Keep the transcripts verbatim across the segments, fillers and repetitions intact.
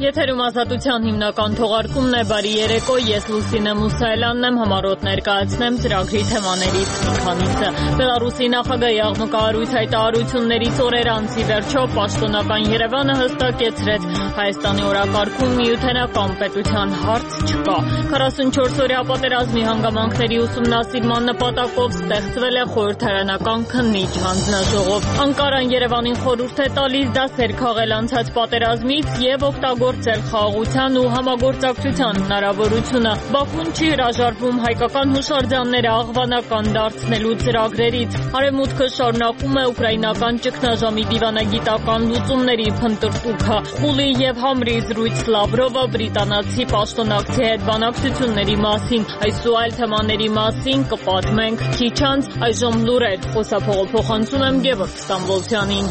Եթերում ազատության հիմնական թողարկումն է, բարի երեկո, ես Լուսինե Մուսայելյանն եմ, համառոտ ներկայացնեմ ծրագրի թեմաներից մի քանիսը։ Բելարուսի նախագահի աղմկահարույց հայտարարություններից օրեր անց ի վերջո պաշտոնական Երևանը հստակեցրեց Հայաստանի օրակարգում միութենական պետության հարց չկա։ քառասունչորս-օրյա պատերազմի հանգամանքների ուսումնասիրման նպատակով ստեղծվել է խորհրդարանական քննիչ հանձնաժողով։ Անկարան Երևանին խորհուրդ է տալիս դասեր քաղել անցած պատերազմից և օգտագործել խաղաղության ու համագործակցության հնարավորությունը։ Բաքուն չի հրաժարվում հայկական հուշարձանները աղվանական դարձնելու ծրագրերից։ Արևմուտքը շարունակում է ուկրաինական ճգնաժամի դիվանագիտական լուծումների փնտրտուքը։ Խուլի և Համրի զրույց Լավրովը բրիտանացի պաշտոնակցի հետ բանակցությունների մասին։ Այս ու այլ թեմաների մասին կպատմենք քիչ անց, այժմ լուրեր, խոսափողը փոխանցում եմ Գևորգ Ստամբոլցյանին։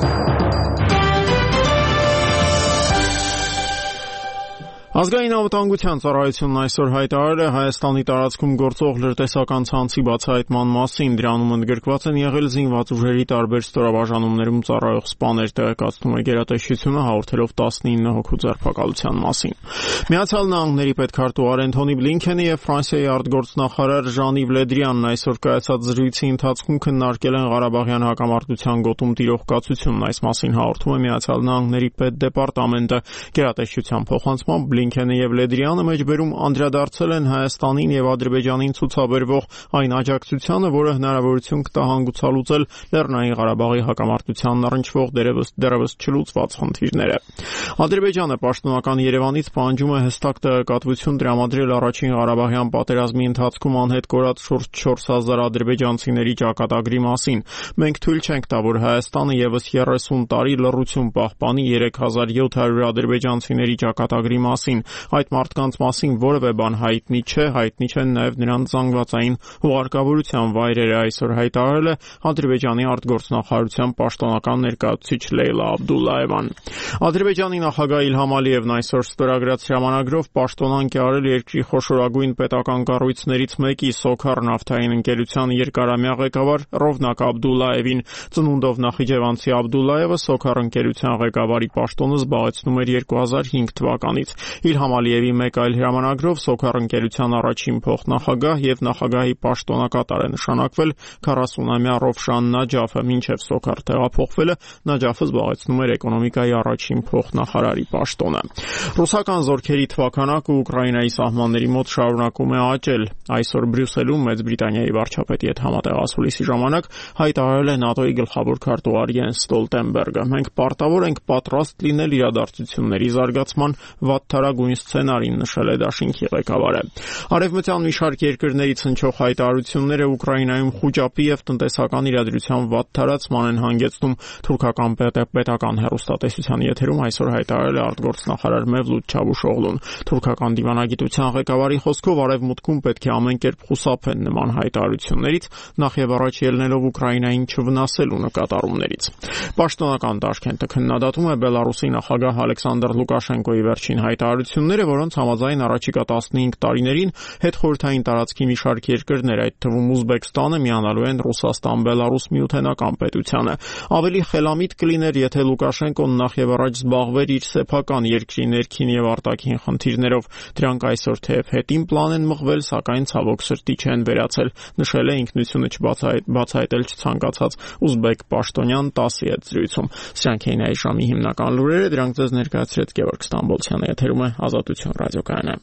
Ազգային անվտանգության ծառայությունն այսօր հայտարարել է Հայաստանի տարածքում գործող լրտեսական ցանցի բացահայտման մասին։ Դրանում ընդգրկված են եղել զինված ուժերի տարբեր ստորաբաժանումներում ծառայող սպաներ, տեղեկացնում է գերատեսչությունը, հաղորդելով տասնինը հոգու ձերբակալության մասին։ Միացյալ Նահանգների պետքարտուղար Էնթոնի Բլինքենը եւ Ֆրանսիայի արտգործնախարար Ժան-Իվ Լե Դրիանն այսօր կայացած զրույցի ընթացքում քննարկել են Ղարաբաղյան հակամարտության գոտում տիրող կացությունն։ Այս մասին հաղորդում է Միացյալ Նահանգների պետդեպարտամենտը։ Գերատեսչության փոխանցմամբ Բլինքենը եւ Լե Դրիանը մեջբերում անդրադարձել են Հայաստանին եւ Ադրբեջանին ցուցաբերվող այն աջակցությանը, որը հնարավորություն կտա հանգուցալուծել Լեռնային Ղարաբաղի հակամարտությանն առնչվող դեռևս չլուծված խնդիրները։ Ադրբեջանը պաշտոնական Երևանից պահանջում է հստակ տեղեկատվություն տրամադրել առաջին Ղարաբաղյան պատերազմի ընթացքում անհետ կորած շուրջ չորս հազար ադրբեջանցիների ճակատագրի մասին։ Մենք թույլ չենք տա, որ Հայաստանը եւս երեսուն տարի լռություն պահպանի երեք հազար յոթ հարյուր ադրբեջանցիների ճակատագրի մասին։ Այդ մարդկանց մասին որևէ բան հայտնի չէ, հայտնի չեն նաև նրանց զանգվածային հուղարկավորության վայրերը, այսօր հայտարարել է Ադրբեջանի արտգործնախարարության պաշտոնական ներկայացուցիչ Լեյլա Աբդուլլաևան։ Ադրբեջանի նախագահ Իլհամ Ալիևն այսօր ստորագրած հրամանագրով պաշտոնանկ է արել երկրի խոշորագույն պետական կառույցներից մեկի Սոքար նավթային ընկերության երկարամյա ղեկավար Ռովնակ Աբդուլլաևին։ Ծնունդով նախիջևանցի Աբդուլլաևը Սոքար ընկերության ղեկավարի պաշտոնը զբաղեցնում էր երկու հազար հինգ թվականից։ Իլհամ Ալիևի մեկ այլ հրամանագրով Սոքար ընկերության առաջին փոխնախագահ եւ նախագահի պաշտոնակատար է նշանակվել քառասունամյա Ռովշան Նաջաֆը, մինչեւ Սոքար տեղափոխվելը Նաջաֆը զբաղեցնում էր էկոնոմիկայի առաջին փոխնախարարի պաշտոնը։ Ռուսական զորքերի թվաքանակը Ուկրաինայի սահմանների մոտ շարունակում է աճել։ Այսօր Բրյուսելում Մեծ Բրիտանիայի վարչապետի հետ համատեղ ասուլիսի ժամանակ հայտարարել է ՆԱՏՕ-ի գլխավոր քարտուղար Յենս Ստոլտենբերգը։ Մենք պարտավոր ենք պատրաստ լինել իրադարձությունների զարգացման վատթարագույն սցենարին, նշել է դաշինքի ղեկավարը։ Արևմտյան մի շարք երկրներից հնչող հայտարարությունները Ուկրաինայում խուճապի եւ տնտեսական իրադրության վատթարացման են հանգեցնում։ Թուրքական պետական հեռուստատեսության եթերում այսօր հայտարարել է արտգործնախարար Մևլութ Չավուշօղլուն։ Թուրքական դիվանագիտության ղեկավարի խոսքով Արևմուտքում պետք է ամեն կերպ խուսափեն նման հայտարարություններից, նախ եւ առաջ ելնելով Ուկրաինային չվնասելու նկատառումներից։ Պաշտոնական Տաշկենտը քննադատում է Բելարուսի նախագահ Ալեքսանդր Լուկաշենկոյի վերջին հայտարարությունները, որոնց համաձայն առաջիկա տասնհինգ տարիներին հետխորհրդային տարածքի մի շարք երկրներ, այդ թվում Ուզբեկստանը, միանալու են Ռուսաստան-Բելարուս միութենական պետությանը։ Ավելի խելամիտ կլիներ, եթե Լուկաշենկոն նախ եւ առաջ զբաղվեր իր սեփական երկրի ներքին եւ արտաքին խնդիրներով։ Դրանք այսօր թեև հետին պլան են մղվել, սակայն ցավոք սրտի չեն վերացել, նշել է ինքնությունը չբացահայտել չցանկացած ուզբեկ պաշտոնյան տասի հետ զրույցում։ Սրանք էին այս ժամի հիմնական լուրերը, դրանք ձեզ ներկայացրեց Գևորգ Ստամբոլցյանը, եթերում է Ազատություն ռադիոկայանը։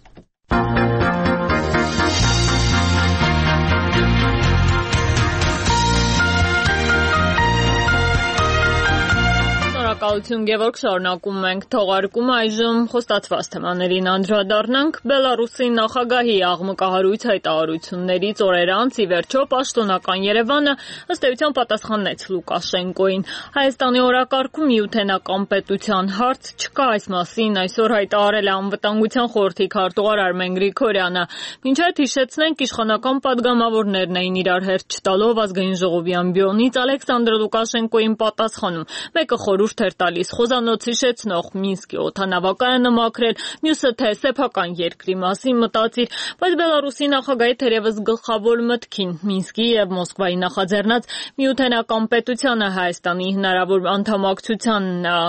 Շնորհակալություն Գևորգ, շարունակում ենք թողարկումը, այժմ խոստացված թեմաներին անդրադառնանք։ Բելարուսի նախագահի աղմկահարույց հայտարարություններից օրեր անց ի վերջո պաշտոնական Երևանը ըստ էության պատասխանեց Լուկաշենկոին։ Հայաստանի օրակարգում միութենական պետության հարց չկա, այս մասին այսօր հայտարարել է Անվտանգության խորհրդի քարտուղար Արմեն Գրիգորյանը։ Մինչ այդ հիշեցնենք, իշխանական պատգամավորներն էին իրար հերթ չտալով ազգային ժողովի ամբիոնից Ալեքսանդր Լուկաշենկոին պատասխանում։ Մեկը խորհուրդ էր տալիս։ Խոզանոց հիշեցնող Մինսկի օդանավակայանը մաքրել, մյուսը թե սեփական երկրի մասին մտածիր, բայց Բելարուսի նախագահի թերևս գլխավոր մտքին Մինսկի եւ Մոսկվայի նախաձեռնած միութենական պետությանը Հայաստանի հնարավոր անդամակցության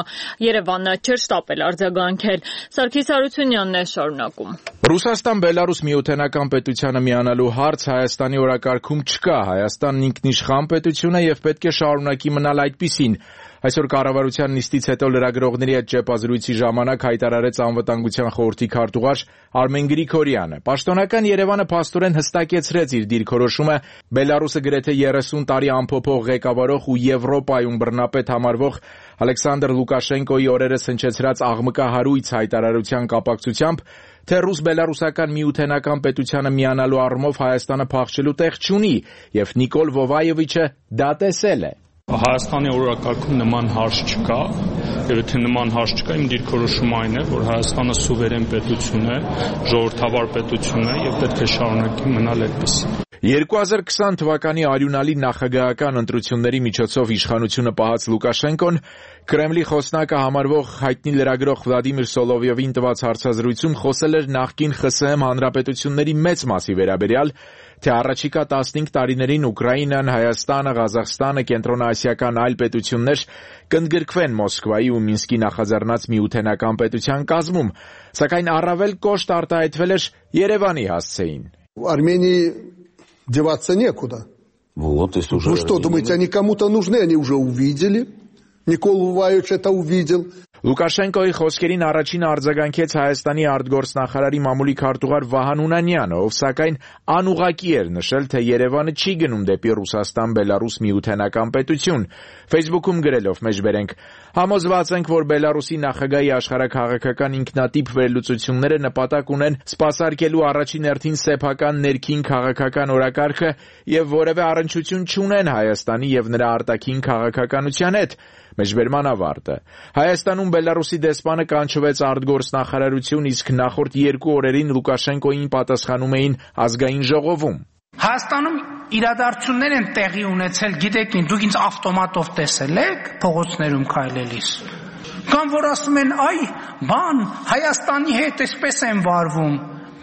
Երևանը չէր շտապել արձագանքել։ Սարգիս Հարությունյանն է շարունակում։ Ռուսաստան-Բելարուս միութենական պետությանը միանալու հարց Հայաստանի օրակարգում չկա։ Հայաստանն ինքնիշխան պետություն է եւ պետք է շարունակի մնալ այդպիսին։ Այսօր կառավարության նիստից հետո լրագրողների հետ ճեպազրույցի ժամանակ հայտարարեց Անվտանգության խորհրդի քարտուղար Արմեն Գրիգորյանը։ Պաշտոնական Երևանը փաստորեն հստակեցրեց իր դիրքորոշումը Բելարուսը գրեթե երեսուն տարի անփոփոխ ղեկավարող ու Եվրոպայում բռնապետ համարվող Ալեքսանդր Լուկաշենկոյի օրերս հնչեցրած աղմկահարույց հայտարարության կապակցությամբ, թե ռուս-բելարուսական միութենական պետությանը միանալու առումով Հայաստանը փախչելու տեղ չունի, եւ Նիկոլ Վովայովիչը դա տեսել է։ Հայաստանի օրակարգում նման հարց չկա, եւ եթե նման հարց չկա, իմ դիրքորոշումը այն է, որ Հայաստանը սուվերեն պետություն է, ժողովրդավար պետություն է եւ պետք է շարունակի մնալ այդպես։ երկու հազար քսան թվականի արյունալի նախագահական ընտրությունների միջոցով իշխանությունը պահած Լուկաշենկոն Կրեմլի խոսնակը համարվող հայտնի լրագրող Վլադիմիր Սոլովյովին տված հարցազրույցում խոսել էր նախկին ԽՍՀՄ հանրապետությունների մեծ մասի վերաբերյալ, թե առաջիկա տասնհինգ տարիներին Ուկրաինան, Հայաստանը, Ղազախստանը, կենտրոնաասիական այլ պետություններ կընդգրկվեն Մոսկվայի ու Մինսկի նախաձեռնած միութենական պետության կազմում, սակայն առավել կոշտ արտահայտվել էր Երևանի հասցեին։ Армении деваться некуда. Вот, если уже... Вы что, думаете, они кому-то нужны? Они уже увидели. Никол Ваевич это увидел. Լուկաշենկոյի խոսքերին առաջին արձագանքեց Հայաստանի արտգործնախարարի մամուլի քարտուղար Վահան Ունանյանը, ով սակայն անուղղակի էր նշել, թե Երևանը չի գնում դեպի Ռուսաստան-Բելարուս միութենական պետություն։ Facebook-ում գրելով մեջբերենք. Համոզված ենք, որ Բելարուսի նախագահի աշխարհաքաղաքական ինքնատիպ վերլուծությունները նպատակ ունեն սպասարկելու առաջին հերթին սեփական ներքին քաղաքական օրակարգը եւ որևէ առնչություն չունեն Հայաստանի եւ նրա արտաքին քաղաքականության հետ։ Մեջբերման ավարտը։ Հայաստանում Բելարուսի դեսպանը կանչվեց արտգործնախարարություն, իսկ նախորդ երկու օրերին Լուկաշենկոյին պատասխանում էին ազգային ժողովում։ Հայաստանում իրադարձություններ են տեղի ունեցել, գիտեք ինչ, դուք ինձ ավտոմատով տեսել եք փողոցներում քայլելիս։ Կամ որ ասում են, այ, բան, Հայաստանի հետ էսպես են վարվում։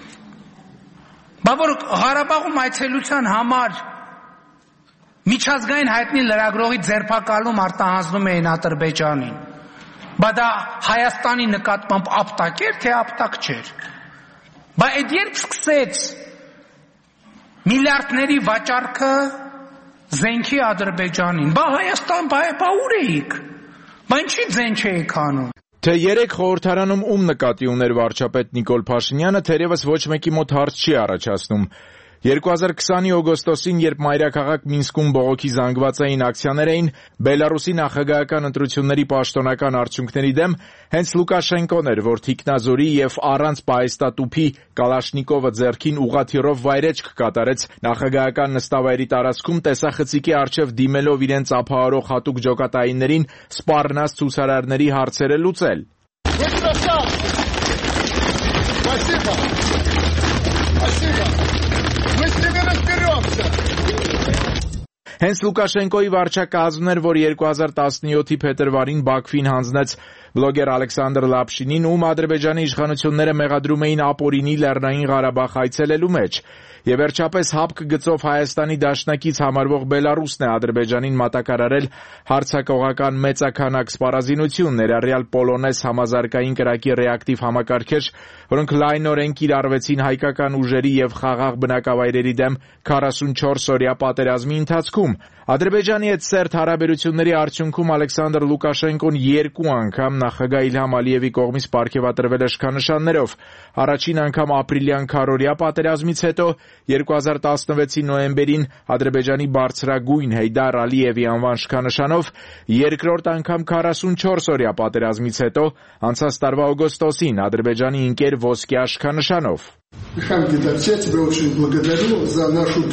Բա որ Ղարաբաղում այցելության համար միջազգային հայտնի լրագրողի ձերբակալում արտահանձնում էին Ադրբեջանին։ Բա դա Հայաստանի նկատմամբ ապտակ էր, թե ապտակ չէր։ Բա այդ երբ սկսեց միլիարդների վաճառքը զենքի Ադրբեջանին, բա Հայաստան, բա, բա ուր էիք։ Բա ինչի ձեն չէիք անում։ Թե երեք խորհրդարանում ում նկատի ուներ վարչապետ Նիկոլ Փաշինյանը, թերևս ոչ մեկի մոտ հարց չի առաջացնում։ երկու հազար քսանի օգոստոսին, երբ մայրաքաղաք Մինսկում բողոքի զանգվածային ակցիաներ էին Բելարուսի նախագահական ընտրությունների պաշտոնական արդյունքների դեմ, հենց Լուկաշենկոն էր, որ թիկնազորի եւ առանց պահեստատուփի Կալաշնիկովը ձեռքին ուղղաթիռով վայրեջք կատարեց նախագահական նստավայրի տարածքում տեսախցիկի առջև դիմելով իրենց ապահարող հատուկ ջոկատայիններին սպառնաց ցուցարարների հարցերը լուծել։ Հենց Լուկաշենկոյի վարչակազմն էր, որ երկու հազար տասնյոթի փետրվարին Բաքվին հանձնեց բլոգեր Ալեքսանդր Լապշինին, ում Ադրբեջանի իշխանությունները մեղադրում էին ապօրինի Լեռնային Ղարաբաղ այցելելու մեջ։ Եվ վերջապես հապկ գծով Հայաստանի դաշնակից համարվող Բելարուսն է Ադրբեջանին մատակարարել հարձակողական մեծաքանակ սպառազինություն, ներառյալ պոլոնեզ համազարգային կրակի ռեակտիվ համակարգեր, որոնք լայնորեն կիրառվեցին հայկական ուժերի եւ խաղաղ բնակավայրերի դեմ քառասունչորս օրյա պատերազմի ընթացքում։ Ադրբեջանի հետ սերտ հարաբերությունների արդյունքում Ալեքսանդր Լուկաշենկոն երկու անգամ նախագահ Իլհամ Ալիևի կողմից պարգևատրվել է շքանշաններով։ Առաջին անգամ ապրիլյան քառօրյա պատերազմից հետո, երկու հազար տասնվեցի նոյեմբերին Ադրբեջանի բարձրագույն Հեյդար Ալիևի անվան շքանշանով, երկրորդ անգամ քառասունչորս օրյա պատերազմից հետո, անցած տարվա օգոստոսին Ադրբեջանի ընկեր ոսկյա շքանշանով։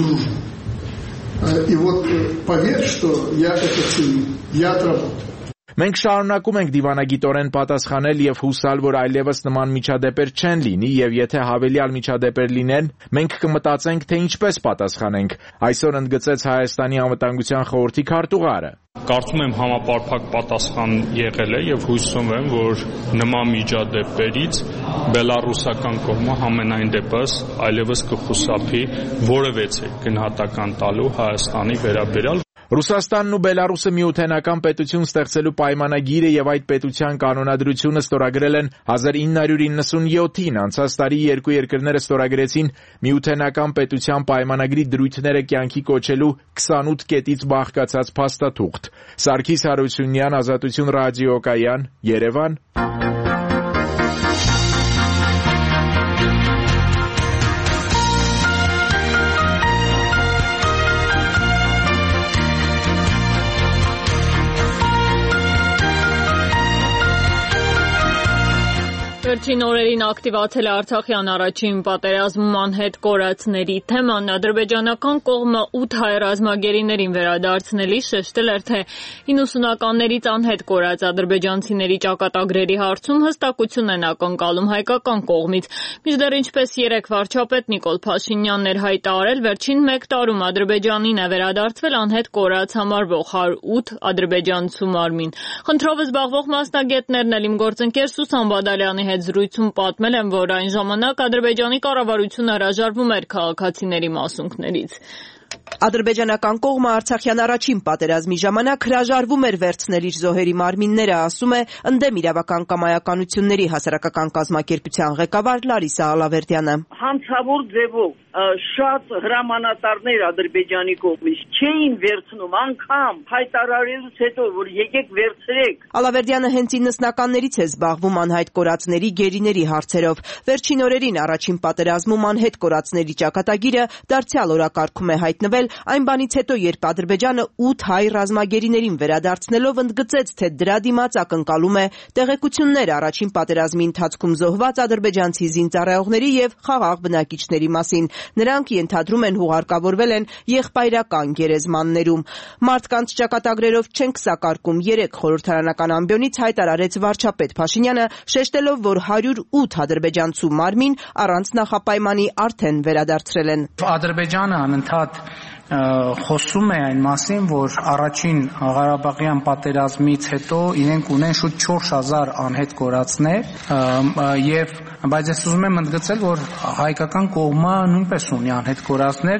И вот поверь, что я это ценю. Я отработаю. Մենք շարունակում ենք դիվանագիտորեն պատասխանել եւ հուսալ, որ այլևս նման միջադեպեր չեն լինի եւ եթե հավելյալ միջադեպեր լինեն, մենք կմտածենք, թե ինչպես պատասխանենք, այսօր ընդգծեց Հայաստանի անվտանգության խորհրդի քարտուղարը։ Կարծում եմ համապարփակ պատասխան եղել է եւ հույսում եմ, որ նման միջադեպերից բելառուսական կողմը համենայն դեպս այլևս կխուսափի որևէ գնահատական տալու Հայաստանի վերաբերյալ։ Ռուսաստանն ու Բելառուսը միութենական պետություն ստեղծելու պայմանագիրը եւ այդ պետության կանոնադրությունը ստորագրել են հազար ինը հարյուր իննսունյոթին, անցած տարի երկու երկրները ստորագրեցին միութենական պետության պայմանագրի դրույթները կյանքի կոչելու քսանութ կետից բաղկացած փաստաթուղթ։ Սարգիս Հարությունյան, Ազատություն ռադիոկայան, Երևան։ Վերջին օրերին ակտիվացել է Արցախյան առաջին պատերազմում անհետ կորածների թեման։ Ադրբեջանական կողմը ութ հայ ռազմագերիներին վերադարձնելիս շեշտել էր, թե իննսունականներից անհետ կորած ադրբեջանցիների ճակատագրերի հարցում հստակություն են ակնկալում հայկական կողմից։ Մինչդեռ ինչպես երեկ վարչապետ Նիկոլ Փաշինյանն էր հայտարարել, վերջին մեկ տարում Ադրբեջանին է վերադարձվել անհետ կորած համարվող հարյուր ութ ադրբեջանցու մարմին։ Խնդրով զբաղվող մասնագետներն էլ իմ գործընկեր Սուսան Բադալյանի հետ զրույցում պատմել են, որ այն ժամանակ Ադրբեջանի կառավարությունը հրաժարվում էր քաղաքացիների մասունքներից։ Ադրբեջանական կողմը Արցախյան առաջին պատերազմի ժամանակ հրաժարվում էր վերցնել իր զոհերի մարմինները, ասում է ընդդեմ իրավական կամայականությունների հասարակական կազմակերպության ղեկավար Լարիսա Ալավերդյանը։ Հանցավոր ձևով շատ հրամանատարներ Ադրբեջանի կողմից չէին վերցնում, անգամ հայտարարելուց հետո, որ եկեք վերցրեք։ Ալավերդյանը հենց իննսնականներից է զբաղվում անհայտ կորածների գերիների հարցերով։ Վերջին օրերին առաջին պատերազմում անհետ կորածների ճակատագիրը դարձյալ օրակարգում է հայտնվել այն բանից հետո, երբ Ադրբեջանը ութ հայ ռազմագերիներին վերադարձնելով ընդգծեց, թե դրա դիմաց ակնկալում է տեղեկություններ առաջին պատերազմի ընթացքում զոհված ադրբեջանցի զինծառայողների եւ խաղաղ բնակիչների մասին։ Նրանք ենթադրում են հուղարկավորվել են եղբայրական գերեզմաններում։ Մարդկանց ճակատագրերով չենք սակարկում, երեք խորհրդարանական ամբիոնից հայտարարեց վարչապետ Փաշինյանը, շեշտելով, որ հարյուր ութ ադրբեջանցու մարմին առանց նախապայմանի արդեն վերադարձրել են։ Ադրբեջանը անընդհատ խոսում է այն մասին, որ առաջին Ղարաբաղյան պատերազմից հետո իրենք ունեն շուտ չորս հազար անհետ կորածներ եւ բայց ես ուզում եմ ընդգծել, որ հայկական կողմը նույնպես ունի անհետ կորածներ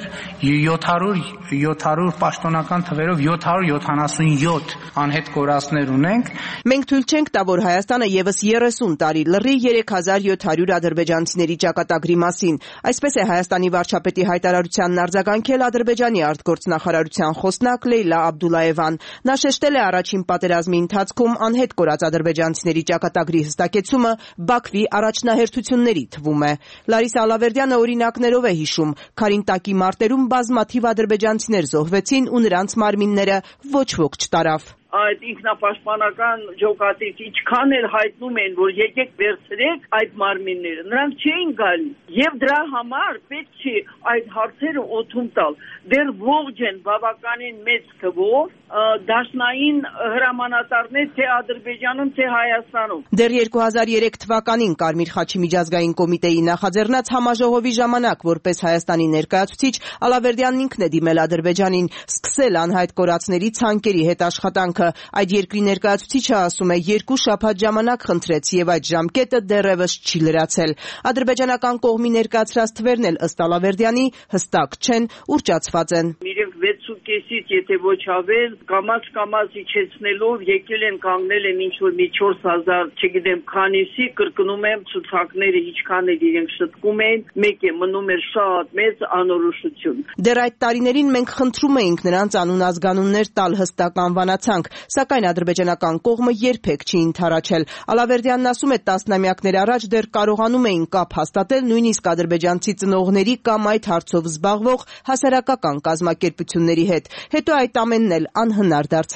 յոթ հարյուր պաշտոնական թվերով յոթ հարյուր յոթանասունյոթ անհետ կորածներ ունենք։ Մենք թույլ չենք տա, որ Հայաստանը եւս երեսուն տարի լռի երեք հազար յոթ հարյուր ադրբեջանցիների ճակատագրի մասին։ Այսպես է Հայաստանի վարչապետի հայտարարությանն արձագանքել Ադրբեջանի արտգործնախարարության խոսնակ Լեյլա Աբդուլաևան։ Նա շեշտել է առաջին պատերազմի ընթացքում անհետ կորած ադրբեջանցիների ճակատագրի հստակեցումը Բաքվի առաջնահերթությունների թվում է։ Լարիսա Ալավերդյանը օրինակներով է հիշում, Քարինտակի մարտերում բազմաթիվ ադրբեջանցիներ զոհվեցին ու նրանց մարմինները ոչ ոք չտարավ։ Այդ ինքնապաշտպանական ջոկատից ինչքան էլ հայտնում են, որ եկեք վերցրեք այդ մարմինները, նրանք չէին գալի եւ դրա համար պետք է այդ հարցերը օդում տալ։ Դեռ ողջ են բավականին մեծ թվով դաշնային հրամանատարներ թե Ադրբեջանում, թե Հայաստանում։ Դեռ երկու հազար երեք թվականին Կարմիր խաչի միջազգային կոմիտեի նախաձեռնած համաժողովի ժամանակ որպես Հայաստանի ներկայացուցիչ Ալավերդյանն ինքն է դիմել Ադրբեջանին սկսել անհայտ կորածների ցանկերի հետ աշխատանքը։ Այդ երկրի ներկայացուցիչը ասում է, երկու շաբաթ ժամանակ խնդրեց եւ այդ ժամկետը դեռևս չի լրացել։ Ադրբեջանական կողմի ներկայացրած թվերն էլ ըստ Ալավերդյանի հստակ չեն, ուռճացված են։ Իրենք վեցուկեսից եթե ոչ ավել կամաց-կամաց իջեցնելով եկել են կանգնել են ինչ որ մի չորս հազար, չգիտեմ քանիսի, կրկնում եմ ցուցակները ինչքան էլ իրենք շտկում են, մեկ է մնում էր շատ մեծ անորոշություն։ Դեռ այդ տարիներին մենք խնդրում էինք նրանց անուն ազգանուններ տալ հստակ անվանացանք, սակայն ադրբեջանական կողմը երբեք չի ընդառաջել։ Ալավերդյանն ասում է, տասնամյակներ առաջ դեռ կարողանում էին կապ հաստատել նույնիսկ ադրբեջանցի ծնողների կամ այդ հարցով զբաղվող հասարակական կազմակերպությունների հետ։ Հետո այդ ամենն էլ անհնար դարձավ։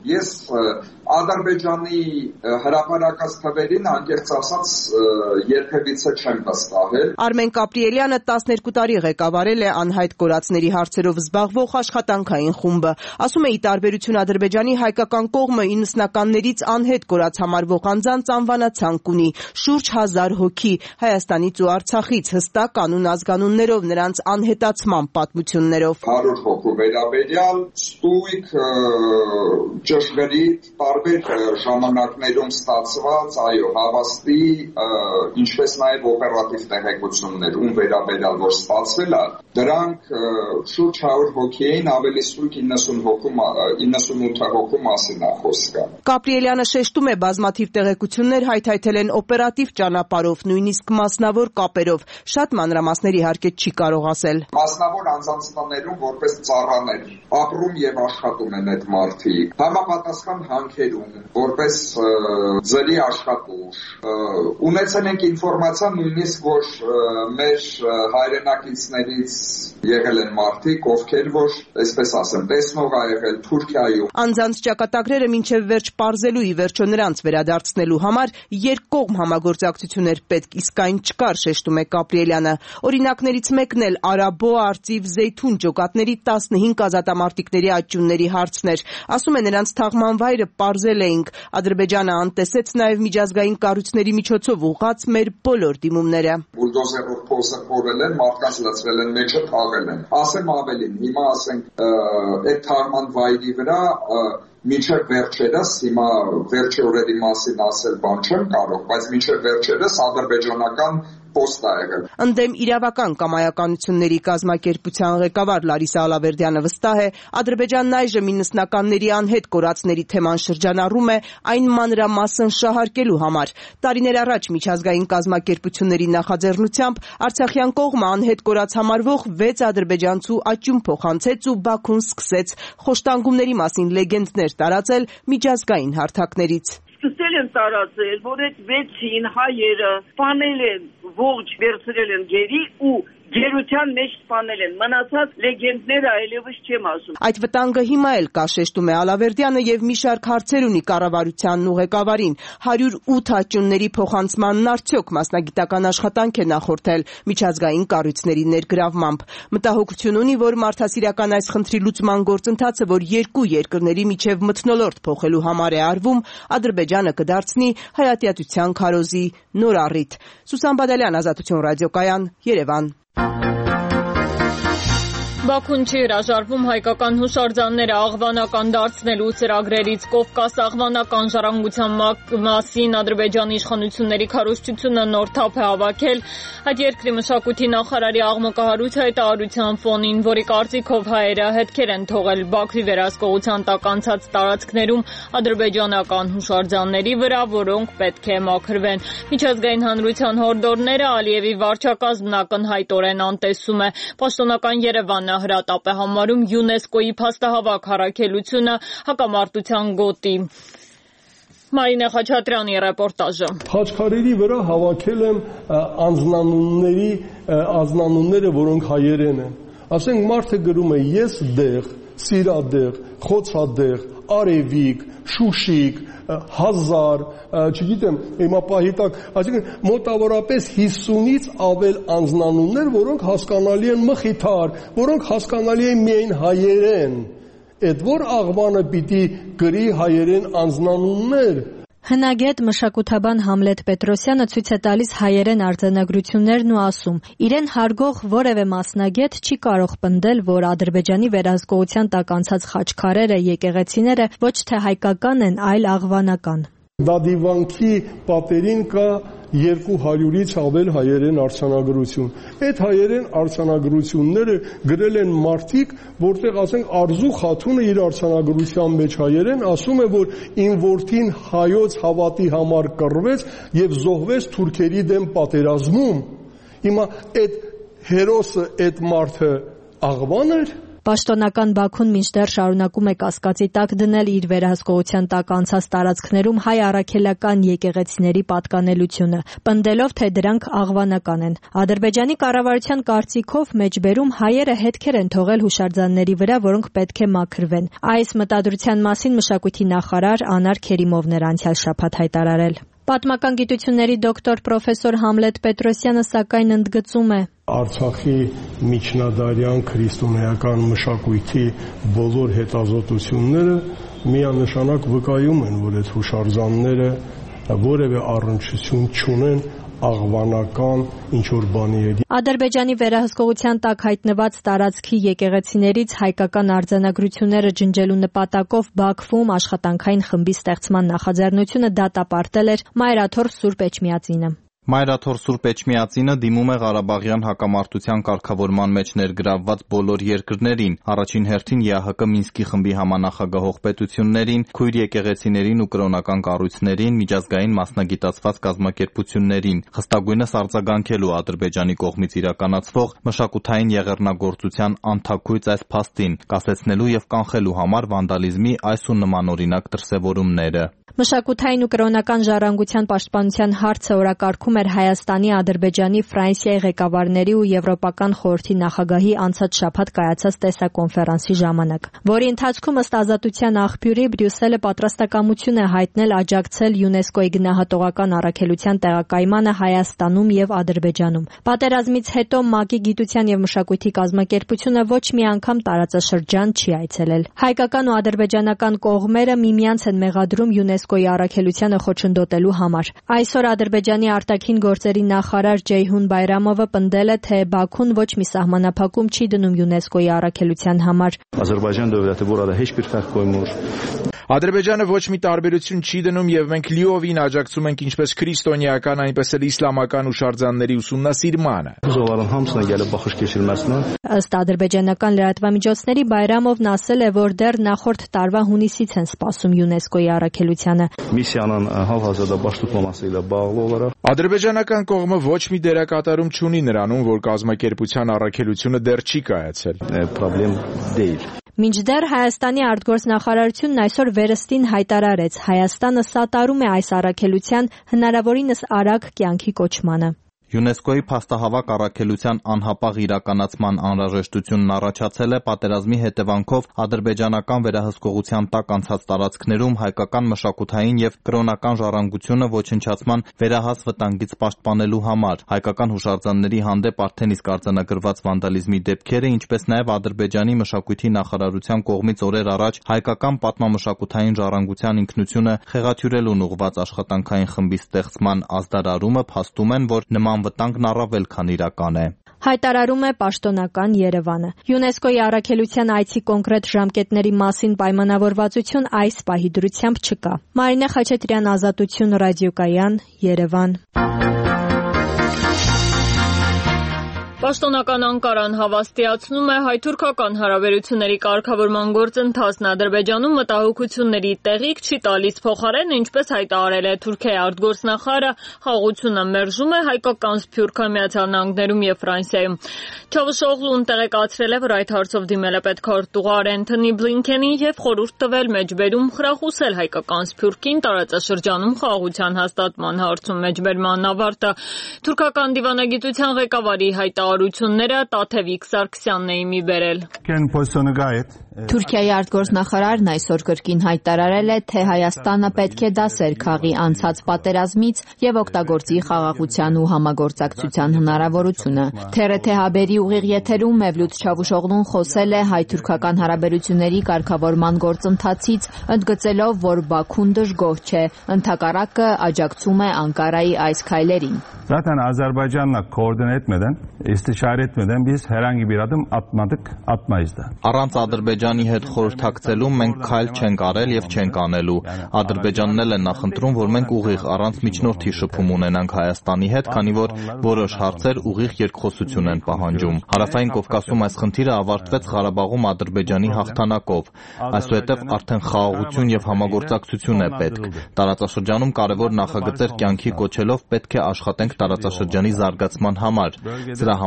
Ես Ադրբեջանի հրապարակած թվերին անկեղծ ասած երբևիցե չեմ վստահել։ Արմեն Կապրիելյանը տասներկու տարի ղեկավարել է անհայտ կորածների հարցերով զբաղվող աշխատանքային խումբը։ Ասում է, ի տարբերություն Ադրբեջանի, հայկական կողմը իննսնականներից անհետ կորած համարվող անձանց անվանացանք ունի՝ շուրջ հազար հոգի Հայաստանից ու Արցախից, հստակ կանուն ազգանուններով, նրանց անհետացման պատմություններով։ հարյուր հոգու վերաբերյալ ստույգ ճշգրիտ տարբեր ժամանակներում ստացված, այո, հավաստի, ինչպես նաև օպերատիվ տեղեկություններ, ում վերաբերյալ որ ստացվել է, դրանք շուրջ հարյուր հոգի էին, ավելի ստույգ իննսունութ հոգու մասին է խոսքը։ Կապրիելյանը շեշտում է, բազմաթիվ տեղեկություններ հայթայթել են օպերատիվ ճանապարհով, նույնիսկ մասնավոր կապերով, շատ մանրամասներ իհարկե չի կարող ասել։ Մասնավոր անձանց տներում որպես ծառաներ ապրում եւ աշխատում են այդ մարդիկ, համապատասխան հանքերում, որպես ձրի աշխատուժ։ Ունեցել ենք ինֆորմացիա նույնիսկ, որ մեր հայրենակիցներից եղել են մարդիկ, ովքեր որ, այսպես ասեմ, տեսնող ա եղել Թուրքիայում։ Անձանց ճակատագրերը մինչև վերջ պարզելու, ի վերջո նրանց վերադարձնելու համար երկկողմ համագործակցություններ պետք, իսկ այն չկար, շեշտում է Կապրիելյանը։ Օրինակներից մեկն էլ Արաբո, Արծիվ, Զեյթուն ջոկատների տասնհինգ ազատամարտիկների աճյունների հարցն էր։ Ասում է, նրանց թաղման վայրը պարզել էինք։ Ադրբեջանը անտեսեց նաև միջազգային կառույցների միջոցով ուղղած մեր բոլոր դիմումները։ Բուլդոզերով փոսը փորել են, մարդկանց լցրել են մեջը, թաղել են։ Ասեմ ավելին, հիմա ասենք այդ թաղման վայրի վրա մինչև վերջերս, հիմա վերջի օրերի մասին ասել բան չեմ կարող, բայց մինչև վերջերս ադրբեջանական պոստ ա եղել։ Ընդդեմ իրավական կամայականությունների կազմակերպության ղեկավար Լարիսա Ալավերդյանը վստահ է, Ադրբեջանն այժմ իննսնականների անհետ կորածների թեման շրջանառում է այն մանրամասն շահարկելու համար։ Տարիներ առաջ միջազգային կազմակերպությունների նախաձեռնությամբ Արցախյան կողմը անհետ կորած համարվող վեց ադրբեջանցու աճյուն փոխանցեց ու Բաքուն սկսեց խոշտանգումների մասին լեգենդներ տարածել միջազգային հարթակներից։ Սկսել են տարածել, որ այդ վեցին հայերը սպանել են, ողջ վերցրել են գերի ու գերության մեջ սպանել են, մնացած լեգենդները այլևս չեմ ասում։ Այդ վտանգը հիմա էլ կա, շեշտում է Ալավերդյանը եւ մի շարք հարցեր ունի կառավարությանն ու ղեկավարին։ հարյուր ութ աճյունների փոխանցմանն արդյոք մասնագիտական աշխատանք է նախորդել միջազգային կառույցների ներգրավմամբ։ Մտահոգություն ունի, որ մարդասիրական այս խնդրի լուծման գործընթացը, որ երկու երկրների միջև մթնոլորտ փոխելու համար է արվում, Ադրբեջանը կդարձնի հայատյացության քարոզի նոր առիթ։ Սուսան Բադալյան, Ազատություն ռադիոկայան, Երևան։ Բաքուն չի հրաժարվում հայկական հուշարձանները աղվանական դարձնելու ծրագրերից։ Կովկաս աղվանական ժառանգության մասին Ադրբեջանի իշխանությունների քարոզչությունը նոր թափ է հավաքել այդ երկրի մշակույթի նախարարի աղմկահարույց հայտարարության ֆոնին, որի կարծիքով հայերը հետքեր են թողել Բաքվի վերահսկողության տակ անցած տարածքներում ադրբեջանական հուշարձանների վրա, որոնք պետք է մաքրվեն։ Միջազգային հանրության հորդորները Ալիևի վարչակազմն ակնհայտորեն անտեսում է։ Պաշտոնական Երևանը հրատապ է համարում ՅՈՒՆԵՍԿՕ-ի փաստահավաք առաքելությունը հակամարտության գոտի։ Մարինե Խաչատրյանի ռեպորտաժը։ Խաչքարերի վրա հավաքել եմ անձնանունների անձնանունները, որոնք հայերեն են։ Ասենք մարդը գրում է ես դեղ, սիրադեղ, խոցադեղ, արևիկ, շուշիկ, հազար, չգիտեմ, հիմա պահի տակ, այսինքն մոտավորապես հիսունից ավել անձնանուններ, որոնք հասկանալի են մխիթար, որոնք հասկանալի են միայն հայերեն։ Այդ որ աղվանը պիտի գրի հայերեն անձնանուններ։ Հնագետ մշակութաբան Համլետ Պետրոսյանը ցույց է տալիս հայերեն արձանագրություններն ու ասում. իրեն հարգող որևէ մասնագետ չի կարող պնդել, որ Ադրբեջանի վերահսկողության տակ անցած խաչքարերը, եկեղեցիները ոչ թե հայկական են, այլ աղվանական։ Դադիվանքի պատերին կա երկու հարյուրից ավել հայերեն արձանագրություն։ Այդ հայերեն արձանագրությունները գրել են մարդիկ, որտեղ ասենք Արզու Խաթունը իր արձանագրության մեջ հայերեն ասում է, որ իմ որդին հայոց հավատի համար կռվեց եւ զոհվեց թուրքերի դեմ պատերազմում։ Հիմա այդ հերոսը, այդ մարդը աղվան էր։ Պաշտոնական Բաքուն մինչդեռ շարունակում է կասկածի տակ դնել իր վերահսկողության տակ անցած տարածքներում հայ առաքելական եկեղեցիների պատկանելությունը, պնդելով, թե դրանք աղվանական են։ Ադրբեջանի կառավարության կարծիքով մեջբերում հայերը հետքեր են թողել հուշարձանների վրա, որոնք պետք է մաքրվեն։ Այս մտադրության մասին մշակույթի նախարար Անար Քերիմովն էր անցյալ շաբաթ հայտարարել։ Պատմական գիտությունների դոկտոր պրոֆեսոր Համլետ Պետրոսյանը սակայն ընդգծում է. Արցախի միջնադարյան քրիստոնեական մշակույթի բոլոր հետազոտությունները միանշանակ վկայում են, որ այդ հուշարձանները որևէ առնչություն չունեն աղվանական ինչ-որ բանի հետ։ Ադրբեջանի վերահսկողության տակ հայտնված տարածքի եկեղեցիներից հայկական արձանագրությունները ջնջելու նպատակով Բաքվում աշխատանքային խմբի ստեղծման նախաձեռնությունը դատապարտել էր Մայրաթոր Սուրբ Էջմիածինը։ Մայրաթոր Սուրբ Էջմիածինը դիմում է Ղարաբաղյան հակամարտության կարգավորման մեջ ներգրավված բոլոր երկրներին, առաջին հերթին ԵԱՀԿ Մինսկի խմբի համանախագահող պետություններին, քույր եկեղեցիներին ու կրոնական կառույցներին, միջազգային մասնագիտացված կազմակերպություններին, խստագույնս արձագանքելու Ադրբեջանի կողմից իրականացվող մշակութային եղեռնագործության անթաքույց այս փաստին, կասեցնելու եւ կանխելու համար վանդալիզմի այս ու նմանօրինակ դրսևորումները։ Մշակութային ու կրոնական ժառանգության պաշտպանության հարցը օրակարգում էր Հայաստանի, Ադրբեջանի, Ֆրանսիայի ղեկավարների ու Եվրոպական խորհրդի նախագահի անցած շաբաթ կայացած տեսակոնֆերանսի ժամանակ, որի ընթացքում ըստ Ազատության աղբյուրի Բրյուսելը պատրաստակամություն է հայտնել աջակցել ՅՈՒՆԵՍԿՕ-ի գնահատողական առաքելության տեղակայմանը Հայաստանում եւ Ադրբեջանում։ Պատերազմից հետո ՄԱԿ-ի գիտության եւ մշակույթի կազմակերպությունը ոչ մի անգամ տարածաշրջան չի այցելել։ Հայկական ու ադրբեջանական կողմերը միմյանց են մեղադրում ՅՈՒՆԵՍԿՕ-ի առաքելությանը խոչընդոտելու համար։ Այսօր Ադրբեջանի արտաքին գործերի նախարար Ջեյհուն Բայրամովը պնդել է, թե Բաքուն ոչ մի սահմանափակում չի դնում ՅՈՒՆԵՍԿՕ-ի առաքելության համար։ Azərbaycan dövləti burada heç bir fərq qoymur. Ադրբեջանը ոչ մի տարբերություն չի դնում եւ մենք լիովին աջակցում ենք ինչպես քրիստոնեական, այնպես էլ իսլամական հուշարձանների ուսումնասիրմանը։ Զովարın hamısına gəlib baxış keçirməsinə Ըստ ադրբեջանական լրատվամիջոցների Բայրամովն ասել է, որ դեռ նախորդ տարվա հունիսից են սպասում ՅՈՒՆԵՍԿՕ-ի առաքելությանը։ Missiyanın hal-hazırda baş tutmaması ilə bağlı olaraq Ադրբեջանական կողմը ոչ մի դերակատարում չունի նրանում, որ կազմակերպության առաքելությունը դեռ չի կայացել։ Պրոբլեմ deyil։ Մինչդեռ Հայաստանի արտգործնախարարությունն այսօր վերստին հայտարարեց, Հայաստանը սատարում է այս առաքելության հնարավորինս արագ կյանքի կոչմանը։ ՅՈՒՆԵՍԿՕ-ի փաստահավաք առաքելության անհապաղ իրականացման անհրաժեշտությունն առաջացել է պատերազմի հետևանքով ադրբեջանական վերահսկողության տակ անցած տարածքներում հայկական մշակութային եւ կրոնական ժառանգությունը ոչնչացման վերահաս վտանգից պաշտպանելու համար։ Հայկական հուշարձանների հանդեպ արդեն իսկ արձանագրված վանդալիզմի դեպքերը, ինչպես նաեւ Ադրբեջանի մշակույթի նախարարության կողմից օրեր առաջ հայկական պատմամշակութային ժառանգության ինքնությունը խեղաթյուրելուն ուղղված աշխատանքային խմբի ստեղծման ազդարարումը փաստում են, որ նման վտանգն առավել քան իրական է։ Հայտարարում է պաշտոնական Երևանը։ ՅՈՒՆԵՍԿՕ-ի առաքելության այցի կոնկրետ ժամկետների մասին պայմանավորվածություն այս պահի դրությամբ չկա։ Մարինե Խաչատրյան, Ազատություն, ռադիոկայան, Երևան։ Պաշտոնական Անկարան հավաստիացնում է հայ-թուրքական հարաբերությունների կարգավորման գործընթացն Ադրբեջանում մտահոգությունների տեղիք չի տալիս, փոխարենը, ինչպես հայտարարել է Թուրքիայի արտգործնախարարը, խաղաղությունը մերժում է հայկական Սփյուռքը, Միացյալ Նահանգներում եւ Ֆրանսիայում։ Չավուշօղլուն տեղեկացրել է, որ այդ հարցով դիմել է պետքարտուղար Էնթոնի Բլինքենին եւ խորհուրդ տվել մեջբերում խրախուսել հայկական Սփյուռքին տարածաշրջանում խաղաղության հաստատման հարցում մեջբերման ավարտը։ Թուրքական դիվանագիտության ղեկավարի հայտարարությունը Արությունները Տաթևիկ Սարգսյանն էի մի բերել։ Թուրքիայի արտգործնախարարն այսօր կրկին հայտարարել է, թե Հայաստանը պետք է դասեր քաղի անցած պատերազմից եւ օգտագործի խաղաղության ու համագործակցության հնարավորությունը։ Թե եր թե հաբերի ուղիղ եթերում Մևլութ Չավուշօղլուն խոսել է հայ-թուրքական հարաբերությունների կարգավորման գործընթացից, ընդգծելով, որ Բաքուն դժգոհ չէ, ընդհակառակը աջակցում է Անկարայի այս քայլերին։ Zaten Azerbaycan'la koordine etmeden, istişare etmeden biz herhangi bir adım atmadık, atmayız da. Առանց Ադրբեջանի հետ խորհրդակցելու մենք քայլ չենք արել եւ չենք անելու։ Ադրբեջանն էլ է նախընտրում, որ մենք ուղիղ առանց միջնորդի շփում ունենանք Հայաստանի հետ, քանի որ որոշ հարցեր ուղիղ երկխոսություն են պահանջում։ Հարավային Կովկասում այս խնդիրը ավարտվեց Ղարաբաղում Ադրբեջանի հաղթանակով։ Այսուհետև արդեն խաղաղություն եւ համագործակցություն է պետք։ Տարածաշրջանում կարևոր նախագծեր կյանքի կոչելով պետք է աշխատենք տարածաշրջանի զարգացման համար։ Սրա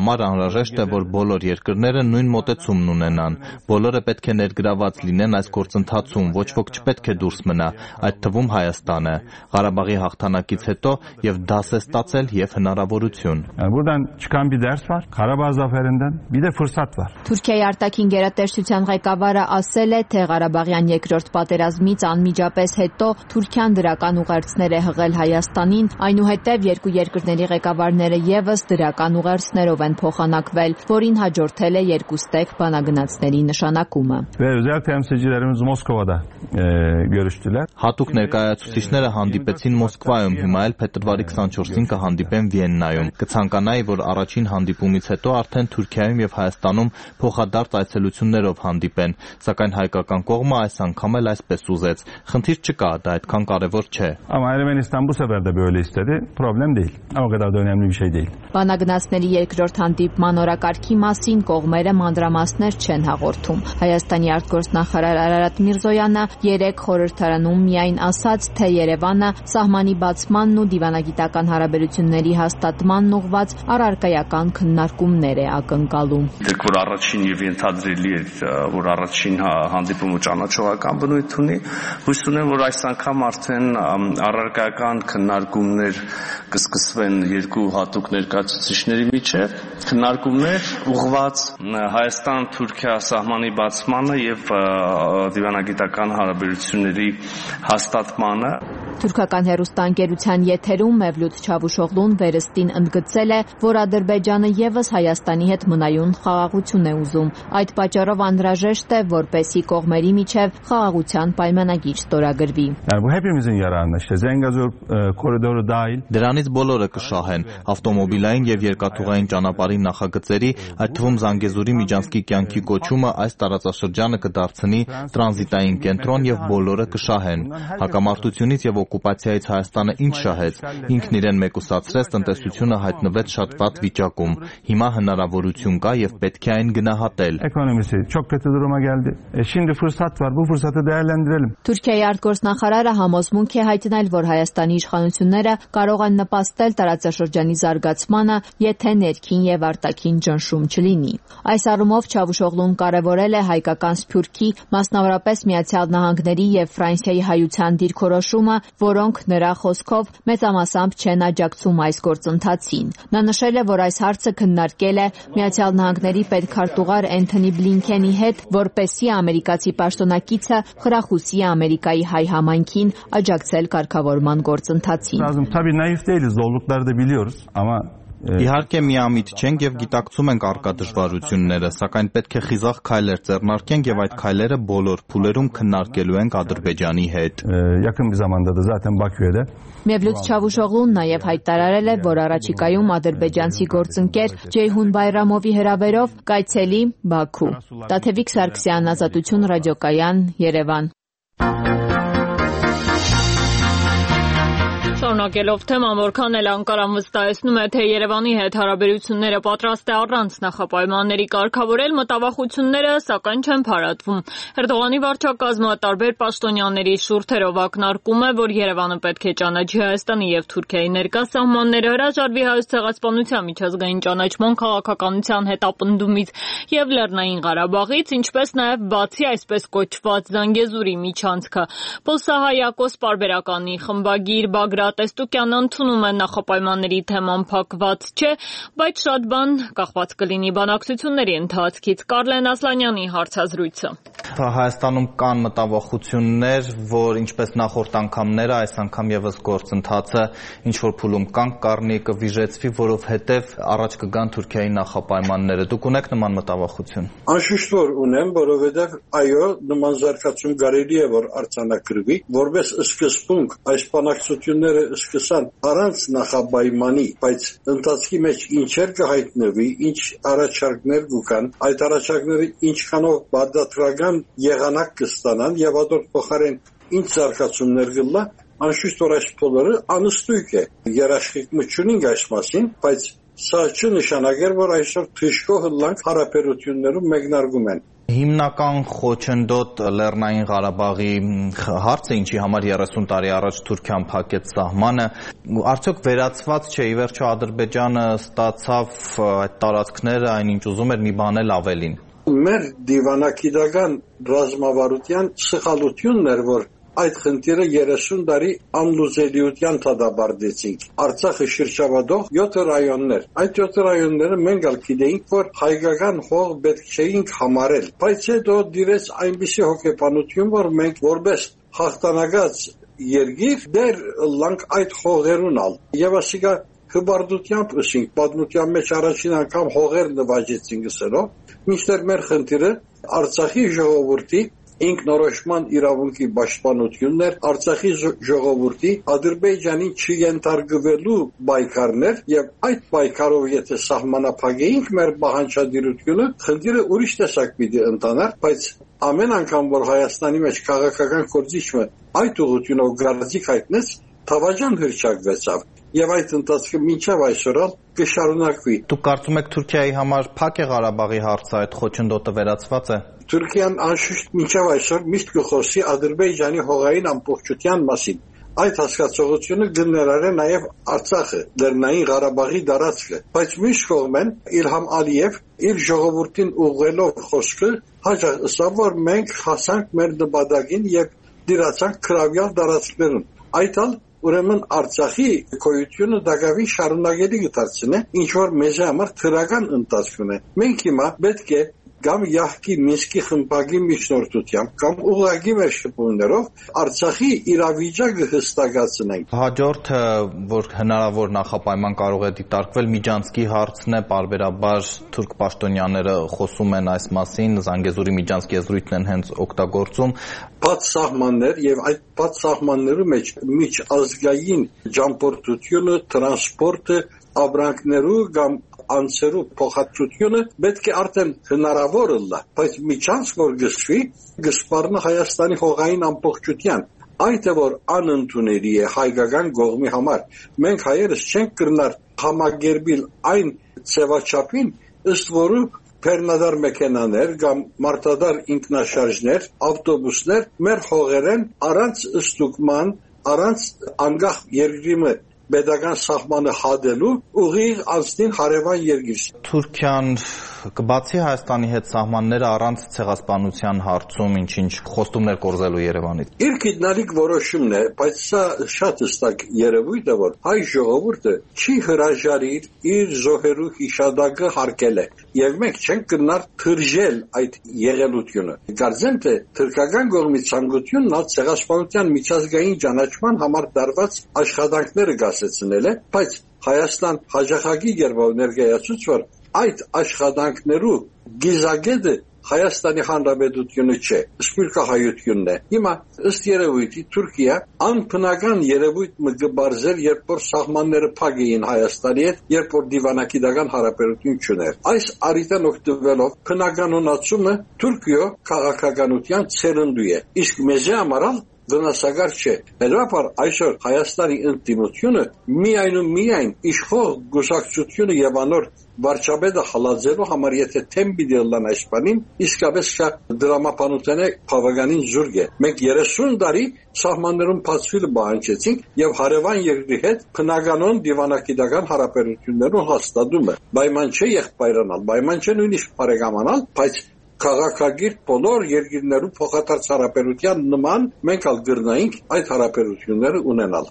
համար անհրաժեշտ է, որ բոլոր երկրները նույն մոտեցումն ունենան։ Բոլորը պետք է ներգրաված լինեն այս գործընթացում, ոչ ոք չպետք է դուրս մնա, այդ թվում Հայաստանը։ Ղարաբաղի հաղթանակից հետո եւ դաս է ստացել եւ հնարավորություն։ Buradan çıkan bir ders var. Karabağ zaferinden bir de fırsat var. Թուրքիայի արտաքին գերատեսչության ղեկավարը ասել է, թե Ղարաբաղյան երկրորդ պատերազմից անմիջապես հետո Թուրքիան դրական ուղերձներ է հղել Հայաստանին, այնուհետև երկու երկրների ղեկավարները եւս դրական ուղերձներով են փոխանակվել, որին հաջորդել է երկուստեք բանագնացների նշանակումը։ Ve özel temsilcilerimiz Moskova'da e, görüştüler. Հատուկ ներկայացուցիչները հանդիպեցին Մոսկվայում, հիմա էլ փետրվարի քսանչորսին կհանդիպեն Վիեննայում։ Կցանկանայի, որ առաջին հանդիպումից հետո արդեն Թուրքիայում եւ Հայաստանում փոխադարձ այցելություններով հանդիպեն, սակայն հայկական կողմը այս անգամ էլ այսպես ուզեց։ Խնդիր չկա, դա այդքան կարևոր չէ։ Ama Ermenistan bu sefer de böyle istedi. Problem değil. O kadar da önemli bir şey değil. Բանագնացների երկրորդ հանդիպման օրակարգի մասին կողմերը մանրամասներ չեն հաղորդում։ Հայաստանի արտգործնախարար Արարատ Միրզոյանը երեք խորհրդարանում միայն ասաց, թե Երևանը սահմանի բացմանն ու դիվանագիտական հարաբերությունների հաստատմանն ուղղված առարկայական քննարկումներ է ակնկալում։ Դեռ որ առաջին եւ ենթադրելի է, որ առաջին հանդիպումը ճանաչողական բնույթ ունի, հույս ունեմ, որ այս անգամ արդեն առարկայական քննարկումներ կսկսվեն երկու հատուկ ներկայացուցիչների միջև, քննարկումներ ուղղված Հայաստան-Թուրքիա սահմանի բացմանը եւ դիվանագիտական հարաբերությունների հաստատմանը։ Թուրքական հեռուստաընկերության եթերում Մևլութ Չավուշօղլուն վերստին ընդգծել է, որ Ադրբեջանը եւս Հայաստանի հետ մնայուն խաղաղություն է ուզում։ Այդ պատճառով անհրաժեշտ է, որպեսզի կողմերի միջև խաղաղության պայմանագիր ստորագրվի։ Yani bu hepimizin yararına işte Zengezur koridoru dahil. Դրանից բոլորը կշահեն ավտոմոբիլային եւ երկաթուղային ճանապարհի նախագծերի, այդ թվում Զանգեզուրի միջանցքի կյանքի կոչումը այս տարածաշրջանը կդարձնի տրանզիտային կենտրոն եւ բոլորը կշահեն։ Հակամարտությունից եւ օկուպացիայից Հայաստանը ինչ շահեց, ինքն իրեն մեկուսացրեց, տնտեսությունը հայտնվեց շատ վատ վիճակում։ Հիմա հնարավորություն կա եւ պետք է այն գնահատել։ Ekonomisi çok kötü duruma geldi. E şimdi fırsat var. Bu fırsatı değerlendirelim. Թուրքիայի արտգործնախարարը համոզմունք է հայտնել, որ Հայաստանի իշխանությունները կարող են նպաստել տարածաշրջանի զարգացմանը, եթե ներքին եւ արտաքին ճնշում չլինի։ Այս առումով Չավուշօղլուն կարևորել է հայկական սփյուռքի, մասնավորապես Միացյալ Նահանգների եւ Ֆրանսիայի հայության դիրքորոշումը, որոնք նրա խոսքով մեծամասամբ չեն աջակցում այս գործընթացին։ Նա նշել է, որ այս հարցը քննարկել է Միացյալ Նահանգների պետքարտուղար Էնթոնի Բլինքենի հետ, որպեսզի ամերիկացի պաշտոնակիցը խրախուսի Ամերիկայի հայ համայնքին աջակցել կարգավորման գործընթացին։ Tabii naif değiliz, zorlukları da biliyoruz ama Իհարկե միամիտ չենք եւ գիտակցում ենք արկա դժվարությունները, սակայն պետք է խիզախ քայլեր ձեռնարկենք եւ այդ քայլերը բոլոր փուլերում քննարկելու ենք Ադրբեջանի հետ։ Yakın bir zamanda da zaten Bakü'de Mevlut Çavuşoğlu'nun նաև հայտարարել է, որ առաջիկայում ադրբեջանցի գործընկեր Ջեյհուն Բայրամովի հրավերով կայցելի Բաքու։ Տաթևիկ Սարգսյան, Ազատություն ռադիոկայան, Երևան։ Շարունակելով թեման, որքան էլ Անկարան վստահեցնում է, թե Երևանի հետ հարաբերությունները պատրաստ է առանց նախապայմանների կարգավորել, մտավախությունները սակայն չեն փարատվում։ Էրդողանի վարչակազմը տարբեր պաշտոնյաների շուրթերով ակնարկում է, որ Երևանը պետք է ճանաչի Հայաստանի եւ Թուրքիայի ներկա սահմանները, հրաժարվի Հայոց ցեղասպանության միջազգային ճանաչման քաղաքականության հետապնդումից եւ Լեռնային Ղարաբաղից, ինչպես նաեւ բացի այսպես կոչված Զանգեզուրի միջանցքը։ Պոլսահայակոս պարբերականի խմբագիր Բագրատ Տեստուկյանը ընդունում է նախապայմանների թեման փակված չէ, բայց շատ բան կախված կլինի բանակցությունների ընթացքից։ Կարլեն Ասլանյանի հարցազրույցը։ Հայաստանում կան մտավախություններ, որ ինչպես նախորդ անգամները, այս անգամ եւս գործընթացը ինչ որ փուլում կանգ կառնի, կվիժեցվի, որովհետեւ առաջ կգան Թուրքիայի նախապայմանները։ Դուք ունեք նման մտավախություն։ Անշուշտ որ ունեմ, որովհետեւ այո, նման զարգացում կարելի է որ արձանագրվի, որպես սկզբունք այս բանակցությունները սկսան առանց նախապայմանի, բայց ընթացքի մեջ ինչեր կհայտնվի, ինչ առաջարկներ կան, այդ առաջարկները ինչքանով բադատրական եղանակ կստանան եւ ադոր փոխարեն ինչ զարգացումներ կլա, անշուշտ որ այս բոլորը անստույգ է։ Երաշխիքություն այս մասին, բայց սա չնշանակեր, որ այսօր թշկո հլանք հարաբերություններում մեկնարկում են։ Հիմնական խոչընդոտ Լեռնային Ղարաբաղի հարցը, ինչի համար երեսուն տարի առաջ Թուրքիան փակեց սահմանը, արդյոք վերացված չէ, ի վերջո Ադրբեջանը ստացավ այդ տարածքները, այնինչ ուզում էր մի բան էլ ավելին։ Մեր դիվանագիտական ռազմավարության սխալությունն էր, որ այդ խնդիրը երեսուն տարի անլուծելիության դադարեցինք։ Արցախը շրջապատող յոթ ռայոններ։ Այդ յոթ ռայոնները մենք ալ գիտեինք, որ հայկական հող պետք չէինք համարել։ Բայց հետո դիրեց այնպիսի հոգեբանություն, որ մենք որպես հաղթանակած երկիր դեր լանք այդ հողերուն ալ։ Եվ ասիկա հբարդությամբ ըսինք, պատմության մեջ առաջին անգամ հողեր նվաճեցինք ասելով, մինչդեռ մեր խնդիրը Արցախի ժողովրդի ինքնորոշման իրավունքի պաշտպանությունն էր, Արցախի ժողովրդի Ադրբեջանին չենթարկվելու պայքարներ եւ այդ պայքարով եթե սահմանափակեինք մեր պահանջադիրությունը, խնդիրը ուրիշ տեսակ պիտի ընտանար, բայց ամեն անգամ որ Հայաստանի մեջ քաղաքական կորձիչը այդ ուղղությունով գարզիկ հայտնեց, Թավաջան հրճակվեցավ եւ այդ ընթացքը մինչեւ այսօր կշարունակվի։ Դուք կարծում եք Թուրքիայի համար փակ է Ղարաբաղի հարցը, այդ խոչընդոտը վերացված է։ Թուրքիան անշուշտ մինչև այսօր միշտ կխոսի Ադրբեջանի հողային ամբողջության մասին։ Այդ հասկացողությունը կներառե նաև Արցախը, Լեռնային Ղարաբաղի տարածքը, բայց մյուս կողմեն Իլհամ Ալիև իր ժողովրդին ուղղելով խոսքը հաջող ասավ, որ մենք հասանք մեր նպատակին եւ դիրացանք քրավյալ տարածքներուն։ Այդ ալ ուրեմն Արցախի գոյությունը դակավին շարունակելի կդարձնե, ինչ որ մեզ համար թրական ընթացք ունի։ Մենք հիմա պետք է կամ Յահկի Մինսկի խմբակի միջնորդությամբ կամ ուղղակի մեր շփումներով Արցախի իրավիճակը հստակացնենք։ Հաջորդը, որ հնարավոր նախապայման կարող է դիտարկվել, Միջանցքի հարցն է, պարբերաբար թուրք պաշտոնյաները խոսում են այս մասին, Զանգեզուրի Միջանցքի եզրույթն են հենց օգտագործում։ Բաց սահմաններ եւ այդ բաց սահմաններու մեջ միջազգային ճամփորդությունը, տրանսպորտը, ապրանքներու կամ անցերու փոխադրությունը պետք է արդեն հնարավոր լա, բայց միջանցք որ գսվի, գսպառնա Հայաստանի հողային ամբողջության։ Այդ է որ անընդունելի է հայկական կողմի համար։ Մենք հայերս չենք կրնար համագերբիլ այն ծավաչափին, ըստ որու Փերնադար մեքենաներ կամ մարտադար ինքնաշարժներ, ավտոբուսներ մեր հողերեն առանց ստուգման, առանց անկախ երկրի Պետական սահմանը հադելու ուղիղ անցնին հարևան երկիր։ Թուրքիան կբացի Հայաստանի հետ սահմանները առանց ցեղասպանության հարցում ինչ-ինչ խոստումներ կորզելու Երևանից։ Իր գիտնալիք որոշումն է, բայց սա շատ հստակ երևույթ է, որ հայ ժողովուրդը չի հրաժարիր իր զոհերու հիշադակը հարգել է, եւ մենք չենք կնար թրջել այդ եղելությունը։ Կարծեմ թե թուրքական կողմի ցանկությունն ալ ցեղասպանության միջազգային ճանաչման համար դարված աշխատանքները գասեցնել է, բայց Հայաստան հաջախակի գերբով ներկայացուց, որ այդ աշխատանքներու գիզագետը Հայաստանի Հանրապետությունը չէ, սփյուռքահայությունն է։ Հիմա ըստ երևույթի Թուրքիա անբնական երևույթ մը գբարձեր, երբ որ սահմանները փակ էին Հայաստանի հետ, երբ որ դիվանագիտական հարաբերություն չուներ։ Այս առիթան օգտվելով բնականոնացումը Թուրքիո քաղաքականության ցերնդու է։ Իսկ մեզ համար վնասակար չէ։ Հետևաբար այսօր Հայաստանի ընդդիմությունը միայն ու միայն իշխող գուսակցությունը եւ անոր վարչապետը հալածելու համար եթե թեմբի դելան այսպանին, իսկապես կա դրամապանության բավականին զուրկ է։ Մենք երեսուն տարի սահմաններում բացվելը պահանջեցինք եւ հարևան երկրի հետ բնականon դիվանագիտական հարաբերություններով հաստատում է։ Պայման չէ եղբայրանալ, պայման չէ նույնիսկ բարեկամանալ, բայց քաղաքագիր բոլոր երկրներու փոխադարձ հարաբերության նման մենք ալ գրնայինք այդ հարաբերությունները ունենալ։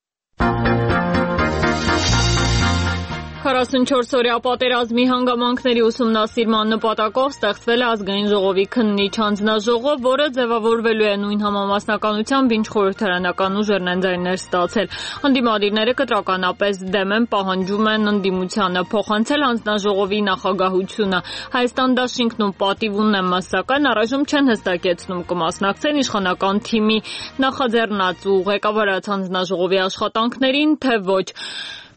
քառասունչորս-օրյա պատերազմի հանգամանքների ուսումնասիրման նպատակով ստեղծվել է ազգային ժողովի քննիչ հանձնաժողով, որը ձևավորվելու է նույն համամասնականությամբ, ինչ խորհրդարանական ուժերն են ձայներ ստացել։ Ընդդիմադիրները կտրականապես դեմ են, պահանջում են ընդդիմությանը փոխանցել հանձնաժողովի նախագահությունը։ Հայաստան դաշինքն ու պատիվ ունեն, սակայն առայժմ չեն հստակեցնում կմասնակցեն իշխանական թիմի նախաձեռնած ու ղեկավարած հանձնաժողովի աշխատանքներին, թե ոչ։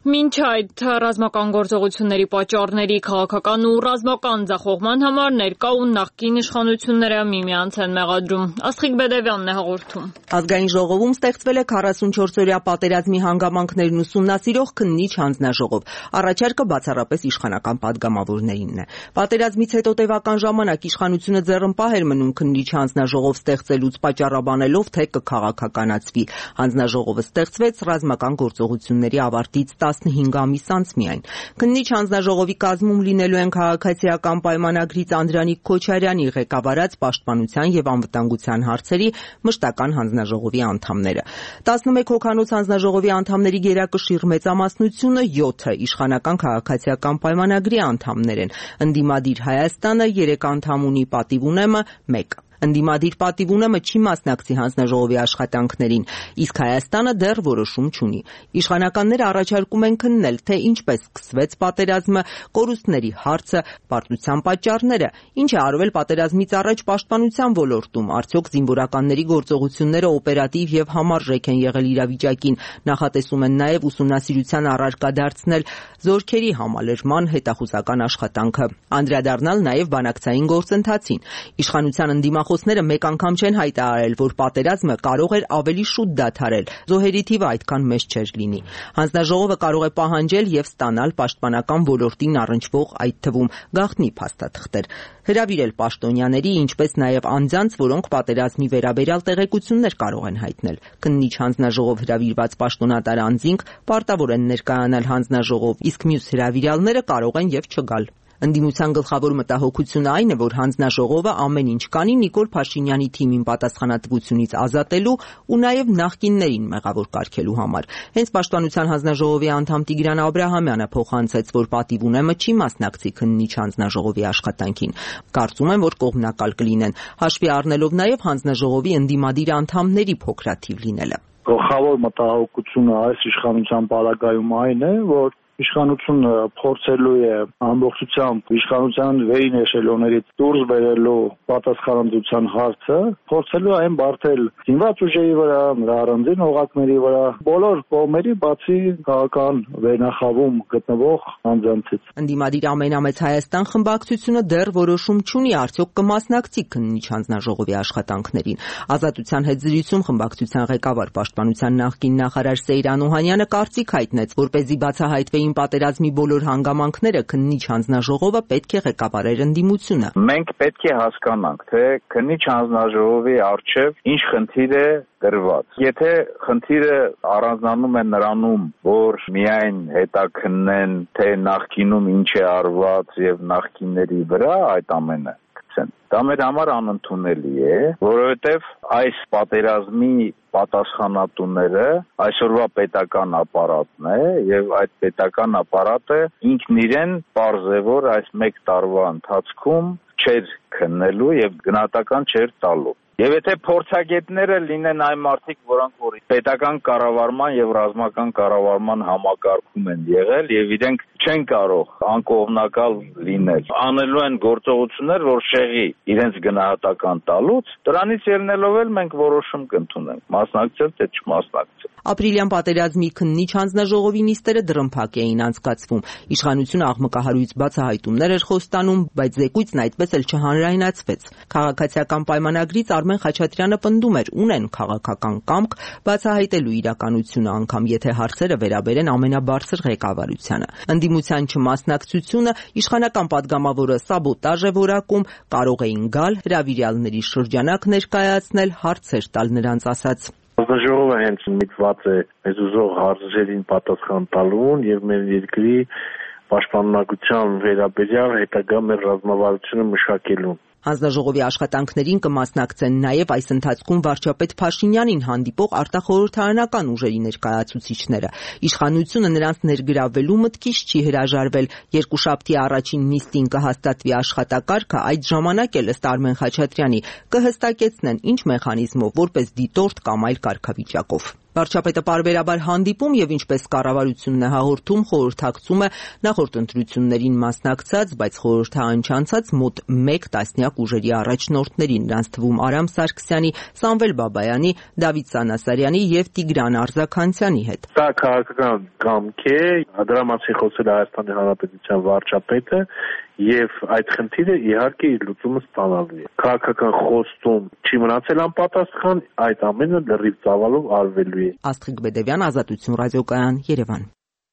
Մինչ այդ ռազմական գործողությունների պատճառների քաղաքական ու ռազմական ձախողման համար ներկա ու նախկին իշխանությունները միմյանց են մեղադրում։ Աստղիկ Բեդևյանն է հաղորդում։ Ազգային ժողովում ստեղծվել է քառասունչորսօրյա պատերազմի հանգամանքներն ուսումնասիրող քննիչ հանձնաժողով։ Առաջարկը բացառապես իշխանական падգամավորներինն է։ Պատերազմից հետո տևական ժամանակ իշխանությունը ձեռնպահ էր մնում քննիչ հանձնաժողով ստեղծելուց, պատճառաբանելով, թե կքաղաքականացվի։ Հանձնաժողովը ստեղծվեց ռազմական գործողությունների ավարտից տասնհինգ ամիս անց միայն։ Քննիչ հանձնաժողովի կազմում լինելու են քաղաքացիական պայմանագրից Անդրանիկ Քոչարյանի ղեկավարած Պաշտպանության եւ անվտանգության հարցերի մշտական հանձնաժողովի անդամները։ տասնմեկ հոգանոց հանձնաժողովի անդամների գերակշիռ մեծամասնությունը յոթը իշխանական քաղաքացիական պայմանագրի անդամներ են։ Ընդդիմադիր Հայաստանը երեք անդամ ունի, Պատիվ ունեմը մեկ։ Ընդդիմադիր Պատիվ ունեմը չի մասնակցի հանձնաժողովի աշխատանքներին, իսկ Հայաստանը դեռ որոշում չունի։ Իշխանականները առաջարկում են քննել, թե ինչպես սկսվեց պատերազմը, կորուստների հարցը, պարտության պատճառները, ինչ է արվել պատերազմից առաջ պաշտպանության ոլորտում, արդյոք զինվորականների գործողությունները օպերատիվ եւ համարժեք են եղել իրավիճակին, նախատեսում են նաեւ ուսումնասիրության առարկա դարձնել զորքերի համալրման հետախուզական աշխատանքը, անդրադառնալ նաեւ բանակցային գործընթացին։ Իշխանության ընդդիմախոսները մեկ անգամ չեն հայտարարել, որ պատերազմը կարող էր ավելի շուտ դադարել, զոհերի թիվը այդքան մեծ չէր լինի։ Հանձնաժողովը կարող է պահանջել եւ ստանալ պաշտպանական ոլորտին առնչվող, այդ թվում գաղտնի փաստաթղթեր, հրավիրել պաշտոնյաների, ինչպես նաեւ անձանց, որոնք պատերազմի վերաբերյալ տեղեկություններ կարող են հայտնել։ Քննիչ հանձնաժողով հրավիրված պաշտոնատար անձինք պարտավոր են ներկայանալ հանձնաժողով, իսկ մյուս հրավիրյալները կարող են եւ չգալ։ Ընդդիմության գլխավոր մտահոգությունը այն է, որ հանձնաժողովը ամեն ինչ կանի Նիկոլ Փաշինյանի թիմին պատասխանատվությունից ազատելու ու նաև նախկիններին մեղավոր կարգելու համար։ Հենց Պաշտպանության հանձնաժողովի անդամ Տիգրան Աբրահամյանը փոխանցեց, որ Պատիվ ունեմը չի մասնակցի քննիչ հանձնաժողովի աշխատանքին։ Կարծում են, որ կողմնակալ կլինեն, հաշվի առնելով նաև հանձնաժողովի ընդդիմադիր անդամների փոքրաթիվ լինելը։ Գլխավոր մտահոգությունը այս իշխանության պարագայում այն է, որ իշխանությունը փորձելու է ամբողջությամբ իշխանության վերին էշելոններից դուրս բերելու պատասխանատվության հարցը, փորձելու այն բարթել զինված ուժերի վրա, նրա առանձին օղակների վրա, բոլոր կողմերի, բացի քաղաքական վերնախավում գտնվող անձանցից։ Ընդդիմադիր ամենամեծ Հայաստան խմբակցությունը դեռ որոշում չունի, արդյոք կմասնակցի քննիչ հանձնաժողովի աշխատանքներին։ Ազատության հետ զրույցում խմբակցության ղեկավար Պաշտպանության նախկին նախարար Սեյրան Օհանյանը կարծիք հայտնեց, որպեսզի բացահայտվի պատերազմի բոլոր հանգամանքները քննիչ հանձնաժողովը պետք է ղեկավարեր ընդդիմությունը։ Մենք պետք է հասկանանք, թե քննիչ հանձնաժողովի առջև ինչ խնդիր է դրված։ Եթե խնդիրը առանձնանում է նրանում, որ միայն հետաքննեն, թե նախկինում ինչ է արված եւ նախկինների վրա այդ ամենը, դա մեր համար անընդունելի է, որովհետև այս պատերազմի պատասխանատուները այսօրվա պետական ապարատն է եւ այդ պետական ապարատը ինքն իրեն պարզ է, որ այս մեկ տարվա ընթացքում չէր քննելու եւ գնահատական չէր տալու։ Եվ եթե փորձագետները լինեն այն մարդիկ, որոնք որ պետական կառավարման եւ ռազմական կառավարման համակարգում են եղել եւ իրենք չեն կարող անկողմնակալ լինել, անելու են գործողություններ, որ շեղի իրենց գնահատական տալուց, դրանից ելնելով էլ մենք որոշում կընդունենք, մասնակցել թե չմասնակցել։ Ապրիլյան պատերազմի քննիչ հանձնաժողովի նիստերը դրմփակ էին անցկացվում։ Իշխանությունը աղմկահարույց բացահայտումներ էր խոստանում, բայց զեկույցն այդպես էլ չհանրայնացվեց։ Քաղաքացիական պայմանագրից Արմեն Խաչատրյանը պնդում էր, ունեն քաղաքական կամք բացահայտելու իրականությունը, անգամ եթե հարցերը վերաբերեն ամենաբարձր ղեկավարությանը։ Ընդդիմության չմասնակցությունը իշխանական падգամավորը սաբոտաժ է որակում, կարող էին գալ, հրավիրյալների շրջանակ ներկայացնել, հարցեր տալ նրանց ասած։ Հանձնաժողովը հենց միտված է մեզ ուզող հարցերին պատասխան տալուն եւ մեր երկրի պաշտպանողության վերաբերյալ հետագա մեր ռազմավարությունը մշակելուն։ Հանձնաժողովի աշխատանքներին կմասնակցեն նաև այս ընթացքում վարչապետ Փաշինյանին հանդիպող արտախորհրդարանական ուժերի ներկայացուցիչները։ Իշխանությունը նրանց ներգրավելու մտքից չի հրաժարվել։ Երկուշաբթի առաջին նիստին կհաստատվի աշխատակարգը, այդ ժամանակ էլ ըստ Արմեն Խաչատրյանի կհստակեցնեն ինչ մեխանիզմով, որպես դիտորդ կամ այլ կարգավիճակով։ Վարչապետը պարբերաբար հանդիպում եւ ինչպես կառավարությունն է հաղորդում, խորհրդակցում է նախորդ ընտրություններին մասնակցած, բայց խորհրդային չանցած մոտ մեկ տասնյակ ուժերի առաջնորդներին, նրանց թվում Արամ Սարգսյանի, Սամվել Բաբայանի, Դավիթ Սանասարյանի եւ Տիգրան Արզականցյանի հետ։ Սա քաղաքական կամք է, դրա մասին խոսել է Հայաստանի Հանրապետության վարչապետը եւ այդ խնդիրը իհարկե իր լուծումը ստանալու է։ Քաղաքական խոստում չի մնացել անպատասխան, այդ ամենը լրիվ ծավալով արվելու է։ Աստղիկ Բեդևյան, Ազատություն ռադիոկայան, Երևան։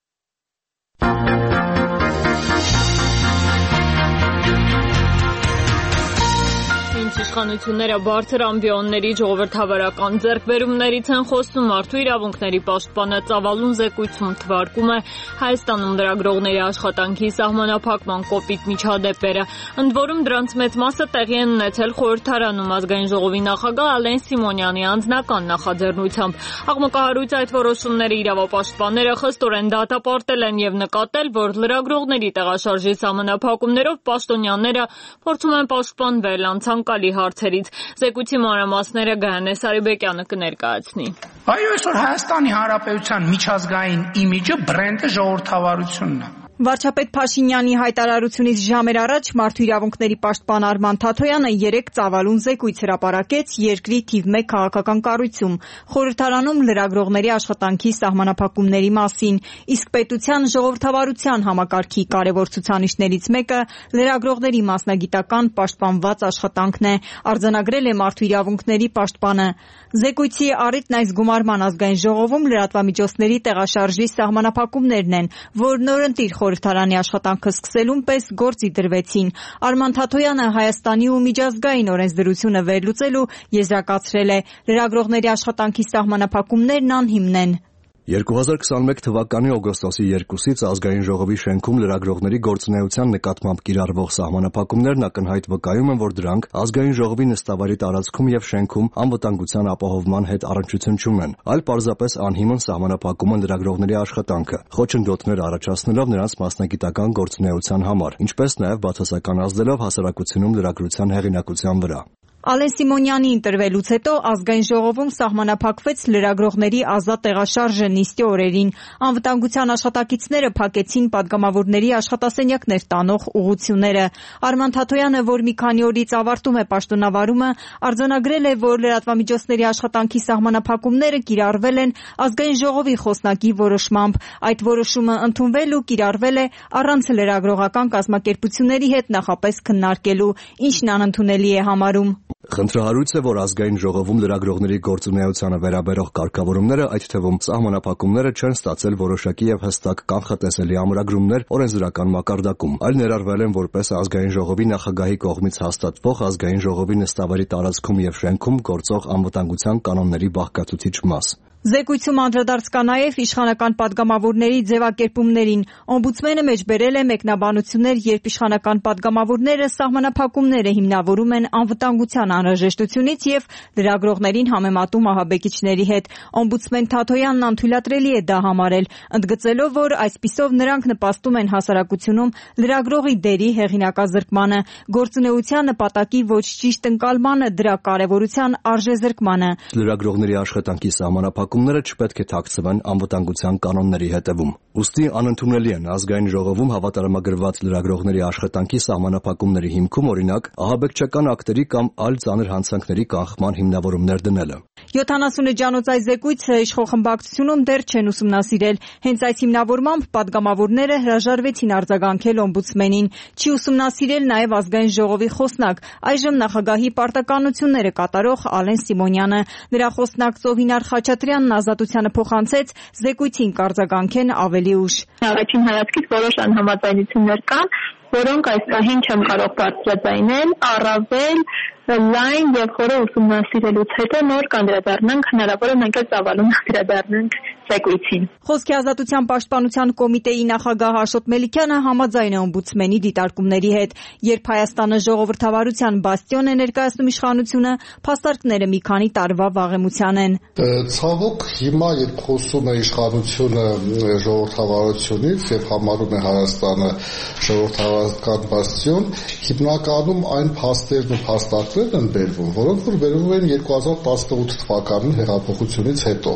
Իշխանությունները բարձր ամբիոնների ժողովրդավարական ձեռքբերումներից են խոսում, մարդու իրավունքների պաշտպանը ծավալուն զեկույցում թվարկում է Հայաստանում լրագրողների աշխատանքի սահմանափակման կոպիտ միջադեպերը։ Ընդ որում դրանց մեծ մասը տեղի են ունեցել խորհրդարանում ազգային ժողովի նախագահ Ալեն Սիմոնյանի անձնական նախաձեռնությամբ։ Աղմկահարույց այդ որոշումները իրավապաշտպանները խստորեն դատապարտել են եւ նկատել, որ լրագրողների տեղաշարժի սահմանափակումներով պաշտոնյաները փորձում են պաշտպանվել անցանկալի հարցերից։ Զեկույցի մանրամասները Գայանե Սարիբեկյանը կներկայացնի։ Այո, այսօր Հայաստանի Հանրապետության միջազգային իմիջը բրենդը ժողովրդավարությունն է։ Վարչապետ Փաշինյանի հայտարարությունից ժամեր առաջ մարդու իրավունքների պաշտպան Արման Թաթոյանը երեք ծավալուն զեկույց հրապարակեց երկրի թիվ մեկ քաղաքական կառույցում, խորհրդարանում լրագրողների աշխատանքի սահմանափակումների մասին, իսկ պետության ժողովրդավարության համակարգի կարևոր ցուցանիշներից մեկը լրագրողների մասնագիտական պաշտպանված աշխատանքն է, արձանագրել է մարդու իրավունքների պաշտպանը։ Զեկույցի առիթն այս գումարման ազգային ժողովում լրատվամիջոցների տեղաշարժի սահմանափակումներն են, որ նորընտիր խորհրդարանի աշխատանքը սկսելուն պես գործի դրվեցին։ Արման Թաթոյանը Հայաստանի ու միջազգային օրենսդրությունը վերլուծելու եզրակացրել է, լրագրողների աշխատանքի սահմանափակումներն անհիմն են։ երկու հազար քսաներորդ թվականի օգոստոսի երկուսից ազգային ժողովի շենքում լրագրողների գործունեության նկատմամբ կիրառվող սահմանափակումներն ակնհայտ վկայում են, որ դրանք ազգային ժողովի նստավայրի տարածքում եւ շենքում անվտանգության ապահովման հետ առնչություն չունեն, այլ պարզապես անհիմն սահմանափակում են լրագրողների աշխատանքը, խոչընդոտներ առաջացնելով նրանց մասնագիտական գործունեության համար, ինչպես նաեւ բացասական ազդելով հասարակությունում լրագրության հեղինակության վրա։ Ալեն Սիմոնյանի ընտրվելուց հետո ազգային ժողովում սահմանափակվեց լրագրողների ազատ տեղաշարժը նիստի օրերին։ Անվտանգության աշխատակիցները փակեցին падգամավորների աշխատասենյակներ տանող ուղղությունները։ Արման Թաթոյանը, որ մի քանի օրից ավարտում է պաշտոնավարումը, արձանագրել է, որ լրատվամիջոցների աշխատանքի սահմանափակումները կիրառվել են ազգային ժողովի խոսնակի որոշմամբ։ Այդ որոշումը ընդունվել ու կիրառվել է առանց լրագրողական կազմակերպությունների հետ նախապես քննարկելու, ինչն անընդունելի է համարում։ Խնդրահարույց է, որ ազգային ժողովում լրագրողների գործունեությանը վերաբերող կարգավորումները, այդ թվում սահմանափակումները չեն ստացել որոշակի եւ հստակ կանխատեսելի ամրագրումներ օրենսդրական մակարդակում, այլ ներառվել են որպես ազգային ժողովի նախագահի կողմից հաստատվող ազգային ժողովի նստավայրի տարածքում եւ շենքում գործող անվտանգության կանոնների բաղկացուցիչ մաս։ Զեկույցում անդրադարձ կա նաև իշխանական падգամավորների ձևակերպումներին։ Օմբուդսմենը մեջբերել է մեկնաբանություններ, երբ իշխանական падգամավորները սահմանափակումները հիմնավորում են անվտանգության անհրաժեշտությունից եւ լրագրողներին համեմատում ահաբեկիչների հետ։ Օմբուդսմեն Թաթոյանն անթույլատրելի է դա համարել, ընդգծելով, որ այսպիսով նրանք նպաստում են հասարակությունում լրագրողի դերի հեղինակազրկմանը, գործունեության նպատակի ոչ ճիշտ ընկալմանը, դրա կարևորության արժեզրկմանը։ Լրագրողների աշխատանքի սահմանափակումները չպետք է թաքցվեն անվտանգության կանոնների հետևում։ Ուստի անընդունելի են ազգային ժողովում հավատարմագրված լրագրողների աշխատանքի սահմանափակումների հիմքում, օրինակ, ահաբեկչական ակտերի կամ այլ ծանր հանցանքների կանխման հիմնավորումներ դնելը։ յոթանասուն էջանոց այս զեկույցը իշխող խմբակցությունում դեռ չեն ուսումնասիրել։ Հենց այս հիմնավորմամբ падգամավորները հրաժարվեցին արձագանքել օմբուդսմենին։ Չի ուսումնասիրել նաև ազգային ժողովի խոսնակ, այժմ նախագահի պարտականությունները կատարող Ալեն Սիմոնյանը։ Նրա խոսնակ Ծովինար Խաչատրյանն Ազատությանը փոխանցեց զեկույցին կարձագանքեն ավելի ուշ։ Առաջին հայացքից որոշ անհամաձայնություններ կան, որոնք այս պահին չեմ կարող բարձրաձայնել, առավել լայն եւ խորը ուսումնասիրելուց հետո նոր կանդրադառնանք, հնարավոր է մենք էլ ծավալուն անդրադառնանք զեկույցին։ Խոսքի ազատության պաշտպանության կոմիտեի նախագահ Աշոտ Մելիքյանը համաձայն է օմբուդսմենի դիտարկումների հետ։ Երբ Հայաստանը ժողովրդավարության բաստիոն է ներկայացնում իշխանությունը, փաստարկները մի քանի տարվա վաղեմության են։ Ցավոք, հիմա երբ խոսում է իշխանությունը ժողովրդավարությունից եւ համարում է Հայաստանը ժողովրդավարական բաստիոն, հիմնականում այն փաստերն ու փաստարկներն են բերվում, որոնք որ բերվում են երկու հազար տասնութ թվականի հեղափոխությունից հետո։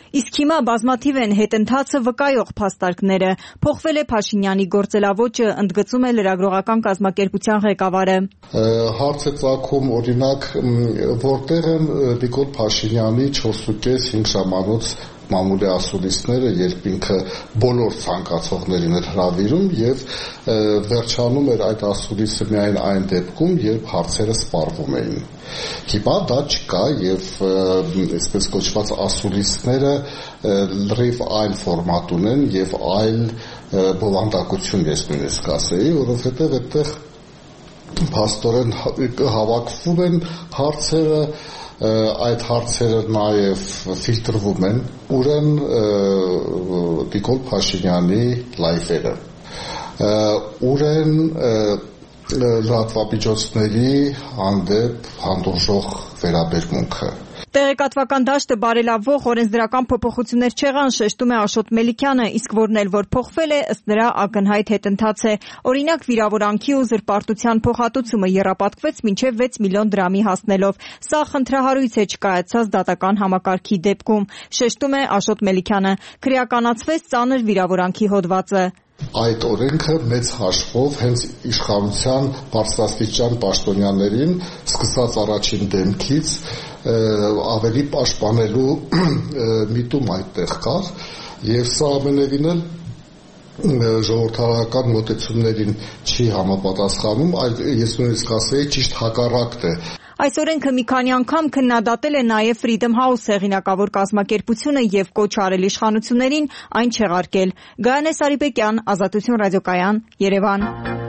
Իսկ հիմա բազմաթիվ են հետընթացը վկայող փաստարկները։ Փոխվել է Փաշինյանի գործելավոճը, ընդգծում է լրագրողական կազմակերպության ղեկավարը։ Հարց է ծագում, օրինակ, որտեղ են Նիկոլ Փաշինյանի չորսուկես հինգ ժամանոց մամուլի ասուլիսները, երբ ինքը բոլոր ցանկացողներին էր հրավիրում եւ վերջանում էր այդ ասուլիսը միայն այն դեպքում, երբ հարցերը սպառվում էին։ Հիմա դա չկա եւ այսպես կոչված ասուլիսները լրիվ այլ ֆորմատ ունեն եւ այլ բովանդակություն ես նույնիսկ ասեի, որովհետեւ այդտեղ փաստորեն հավաքվում են հարցերը, այդ հարցերը նաև ֆիլտրվում են, ուրեմն Նիկոլ Փաշինյանի լայվերը, ուրեմն լրատվամիջոցների հանդեպ հանդուրժող վերաբերմունքը։ Տեղեկատվական դաշտը բարելավող օրենսդրական փոփոխություններ չեղան, շեշտում է Աշոտ Մելիքյանը, իսկ որն էլ որ փոխվել է, ըստ նրա ակնհայտ հետընթաց է։ Օրինակ, վիրավորանքի ու զրպարտության փոխհատուցումը եռապատկվեց մինչև վեց միլիոն դրամի հասնելով։ Սա խնդրահարույց է չկայացած դատական համակարգի դեպքում, շեշտում է Աշոտ Մելիքյանը։ Քրեականացվեց ծանր վիրավորանքի հոդվածը։ Այդ օրենքը մեծ հաշվով հենց իշխանության բարձրաստիճան պաշտոնյաներին սկսած առաջին դեմքից ավելի պաշտպանելու միտում այդտեղ կար եւ սա ամենևին էլ ժողովրդական մոտեցումներին չի համապատասխանում, այլ ես նույնիսկ ասեի ճիշտ հակառակն է։ Այս օրենքը մի քանի անգամ քննադատել է նաև Freedom House հեղինակավոր կազմակերպությունը եւ կոչ արել իշխանություններին այն չեղարկել։ Գայանե Սարիբեկյան, Ազատություն ռադիոկայան, Երևան։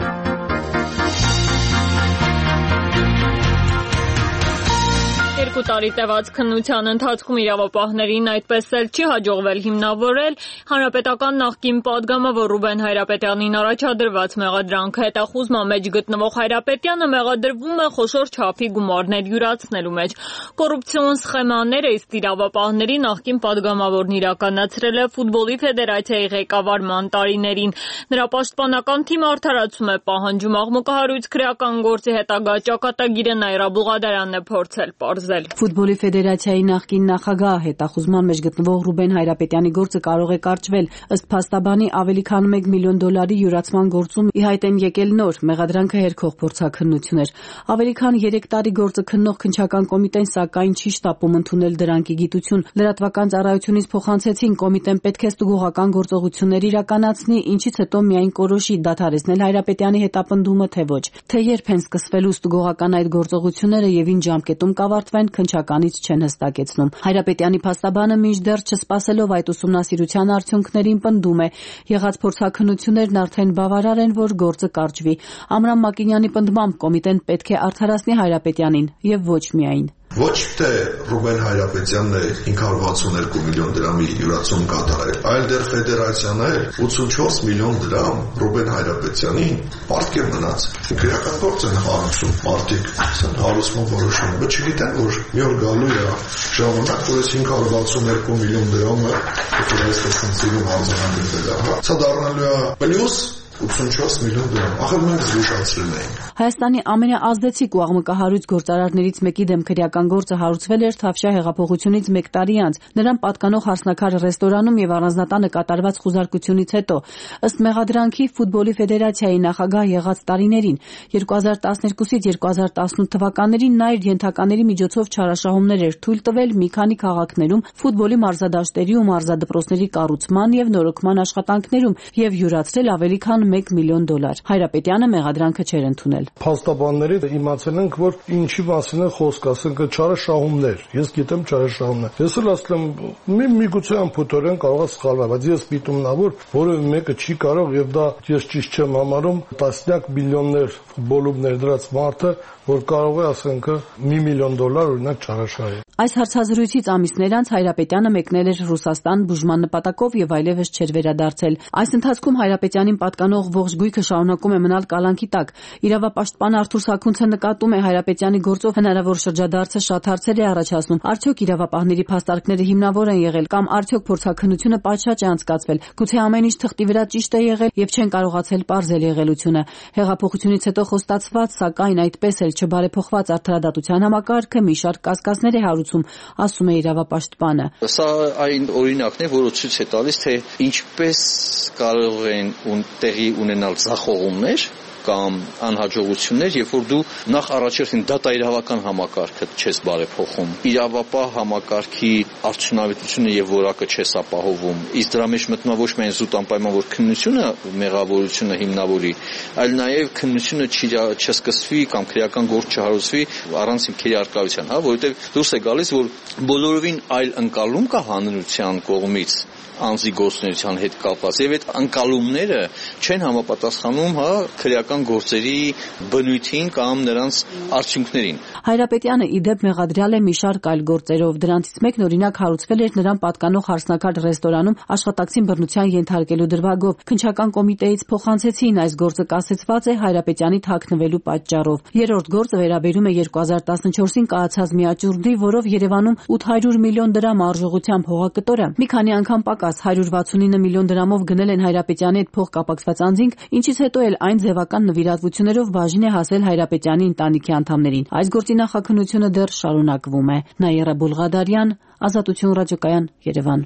Երկու տարի տևած քննության ընթացքում իրավապահներին այդպես էլ չի հաջողվել հիմնավորել հանրապետական նախկին պատգամավոր Ռուբեն Հայրապետյանին առաջադրված մեղադրանքը։ Հետախուզման մեջ գտնվող Հայրապետյանը մեղադրվում է խոշոր չափի գումարներ յուրացնելու մեջ։ Կոռուպցիոն սխեմաները իսկ իրավապահների նախկին պատգամավորն իրականացրել է ֆուտբոլի ֆեդերացիայի ղեկավարման տարիներին։ Նրա պաշտպանական թիմը արդարացում է պահանջում աղմուկահարույց քրեական գործի հետագա ճակատագիրը Նաիրա Բուղադարյանն է փորձել պարզել։ Ֆուտբոլի ֆեդերացիայի նախկին նախագահ հետախուզման մեջ գտնվող Ռուբեն Հայրապետյանի գործը կարող է կարճվել։ Ըստ փաստաբանի ավելի քան մեկ միլիոն դոլարի յուրացման գործում ի հայտ են եկել նոր մեղադրանքը հերքող փորձաքննություններ։ Ավելի քան երեք տարի գործը քննող քննչական կոմիտեն սակայն չի շտապում ընդունել դրանքի գիտություն։ Լրատվական ծառայությունից փոխանցեցին կոմիտեն պետք է ստուգողական գործողություններ իրականացնի, ինչից հետո միայն կորոշի դադարեցնել Հայրապետյանի հետապնդումը թե ոչ։ Թե երբ են սկսվելու ստուգողական այդ գործողությունները եւ ինչ ժամկետում կավարտվեն, քննչականից չեն հստակեցնում։ Հայրապետյանի փաստաբանը մինչդեռ չսպասելով այդ ուսումնասիրության արդյունքներին պնդում է, եղած փորձաքննություններն արդեն բավարար են, որ գործը կարճվի։ Ամրամ Մակինյանի պնդմամբ կոմիտեն պետք է արդարացնի Հայրապետյանին եւ ոչ միայն։ Ոչ թե Ռուբեն Հայրապետյանն է հինգ հարյուր վաթսուն երկու միլիոն դրամի յուրացում կատարել, այլ դեռ ֆեդերացիան էլ ութսունչորս միլիոն դրամ Ռուբեն Հայրապետյանին պարտքեր մնաց։ Քրեական գործ են հարուցում մարդիկ, հարուցման որոշումը, բայց չգիտեն, որ մի օր գալու է ժամանակ, որ այս հինգ հարյուր վաթսուն երկու միլիոն դրամը ֆեդերացիայի խնդիրում արձանագրվել է։ Սա դառնալու է պլյուս ութսունչորս միլիոն դրամ։ Ախր մենք զգուշացրել ենք։ Հայաստանի ամենաազդեցիկ ու աղմկահարույց գործարարներից մեկի դեմ քրեական գործը հարուցվել էր Թավշյա հեղափոխությունից մեկ տարի անց։ Նրան պատկանող «Հարսնաքար» ռեստորանում եւ առանձնատանը կատարված խուզարկությունից հետո, ըստ մեղադրանքի, ֆուտբոլի ֆեդերացիայի նախագահ եղած տարիներին երկու հազար տասներկուսից երկու հազար տասնութ թվականներին նա իր ենթակաների միջոցով չարաշահումներ էր թույլ տվել մի քանի քաղաքներում ֆուտբոլի մարզադաշտերի ու մարզադպրոցների կառուցման եւ նորոգման աշխատանքներում եւ յուրացրել ավելի քան մեկ միլիոն դոլար։ Հայրապետյանը մեղադրանքը չէր ընդունել։ Փաստաբանները իմացել ենք, որ ինչի մասին է խոսքը, ասենք չարաշահումներ։ Ես գիտեմ չարաշահումներ։ Ես էլ ասում եմ, մի միգուցե ամփոփորեն կարող է սխալվել, բայց ես պիտում նա որ որևէ մեկը չի կարող եւ դա ես ճիշտ չեմ համարում, տասնյակ միլիոններ ֆուտբոլում ներդրած մարդը, որ կարող է ասենք մի միլիոն դոլար օրինակ չարաշահի։ Այս հարցազրույցից ամիսներ անց Հայրապետյանը մեկնել էր Ռուսաստան բուժման նպատակով եւ այլևս չէր վերադարձել։ Այս ընթացքում Հայրապետյանին պատկանող ողջ գույքը շարունակում է մնալ կալանքի տակ։ Իրավապաշտպան Արթուր Սաքունցը նկատում է Հայրապետյանի գործով հնարավոր շրջադարձը շատ հարցեր է առաջացնում։ Արդյոք իրավապահների փաստարկները հիմնավոր են եղել կամ արդյոք փորձաքննությունը պատշաճ է անցկացվել։ Գուցե ամեն ինչ թղթի վրա ճիշտ է եղել եւ չեն կարողացել պարզել եղելությունը։ Հեղափոխությունից հետո խոստացված, սակայն այդպես էլ չբարեփոխված արդարադատության համակարգը մի շարք կասկածներ է հարուցում հարցում, ասում է իրավապաշտպանը։ Սա այն օրինակն է, որը ցույց է տալիս, թե ինչպես կարող են տեղի ունենալ ձախողումներ կամ անհաջողություններ, երբ որ դու նախ առաջերտին դատաիրավական համակարգը չես բարեփոխում, իրավապահ համակարգի արդյունավետությունը եւ որակը չես ապահովում, իսկ դրա մեջ մտնում է ոչ միայն զուտ անպայման որ քննությունը մեղավորությունը հիմնավորի, այլ նաեւ քննությունը չսկսվի կամ քրեական գործ չհարուցվի առանց հիմքերի առկայության, հա, որովհետեւ դուրս է գալիս, որ բոլորովին այլ ընկալում կա հանրության կողմից անձի գործունեության հետ կապված եւ այդ անկալումները չեն համապատասխանում հա քրեական գործերի բնույթին կամ նրանց արդյունքներին։ Հայրապետյանը իդեպ մեղադրյալ է մի շարք այլ գործերով, դրանցից մեկն օրինակ հարուցվել էր նրան պատկանող Հարսնակար ռեստորանում աշխատակցին բռնության ենթարկելու դրվագով։ Քննչական կոմիտեից փոխանցեցին, այս գործը կասեցված է Հայրապետյանի թաքնվելու պատճառով։ Երրորդ գործը վերաբերում է երկու հազար տասնչորսին կայացած մի աճուրդի, որով Երևանում ութ հարյուր միլիոն դրամ արժողությամբ հողակտորը մի քանի անգամ պակաս հարյուր վաթսունինը միլիոն դրամով գնել են Հայրապետյանի հետ փող կապակցված անձինք, ինչից հետո էլ այն ձևական նվիրատվություններով բաժին է հասել Հայրապետյանի ընտանիքի անդամներին։ Այս գործի նախաքննությունը դեռ շարունակվում է։ Նաիրա Բուլղադարյան, Ազատություն ռադիոկայան, Երևան։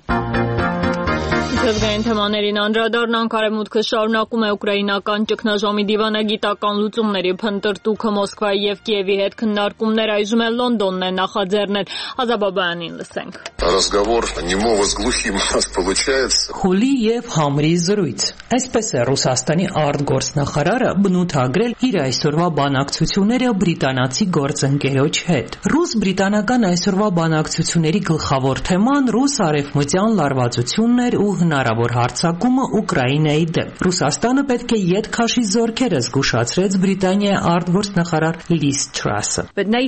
Ազգային թեմաներին անդրադառնանք, Արևմուտքը շարունակում է ուկրաինական ճգնաժամի դիվանագիտական լուծումների փնտրտուքը Մոսկվայի եւ Կիևի հետ քննարկումներ այժմ էլ Լոնդոնն է նախաձեռնել։ Ազաբաբյանին լսենք։ Разговор немого с глухим у нас получается. Խուլի եւ համրի զրույց։ Այսպես է Ռուսաստանի արտգործնախարարը բնութագրել իր այսօրվա բանակցությունները բրիտանացի գործընկերոջ հետ։ Ռուս-բրիտանական այսօրվա բանակցությունների գլխավոր թեման ռուս արևմտյան լարվածությունն էր ու հնարավոր հարձակումը Ուկրաինայի դեմ։ Ռուսաստանը պետք է ետ քաշի զորքերը, զգուշացրեց Բրիտանիայի արտգործնախարար Լիզ Թրասը։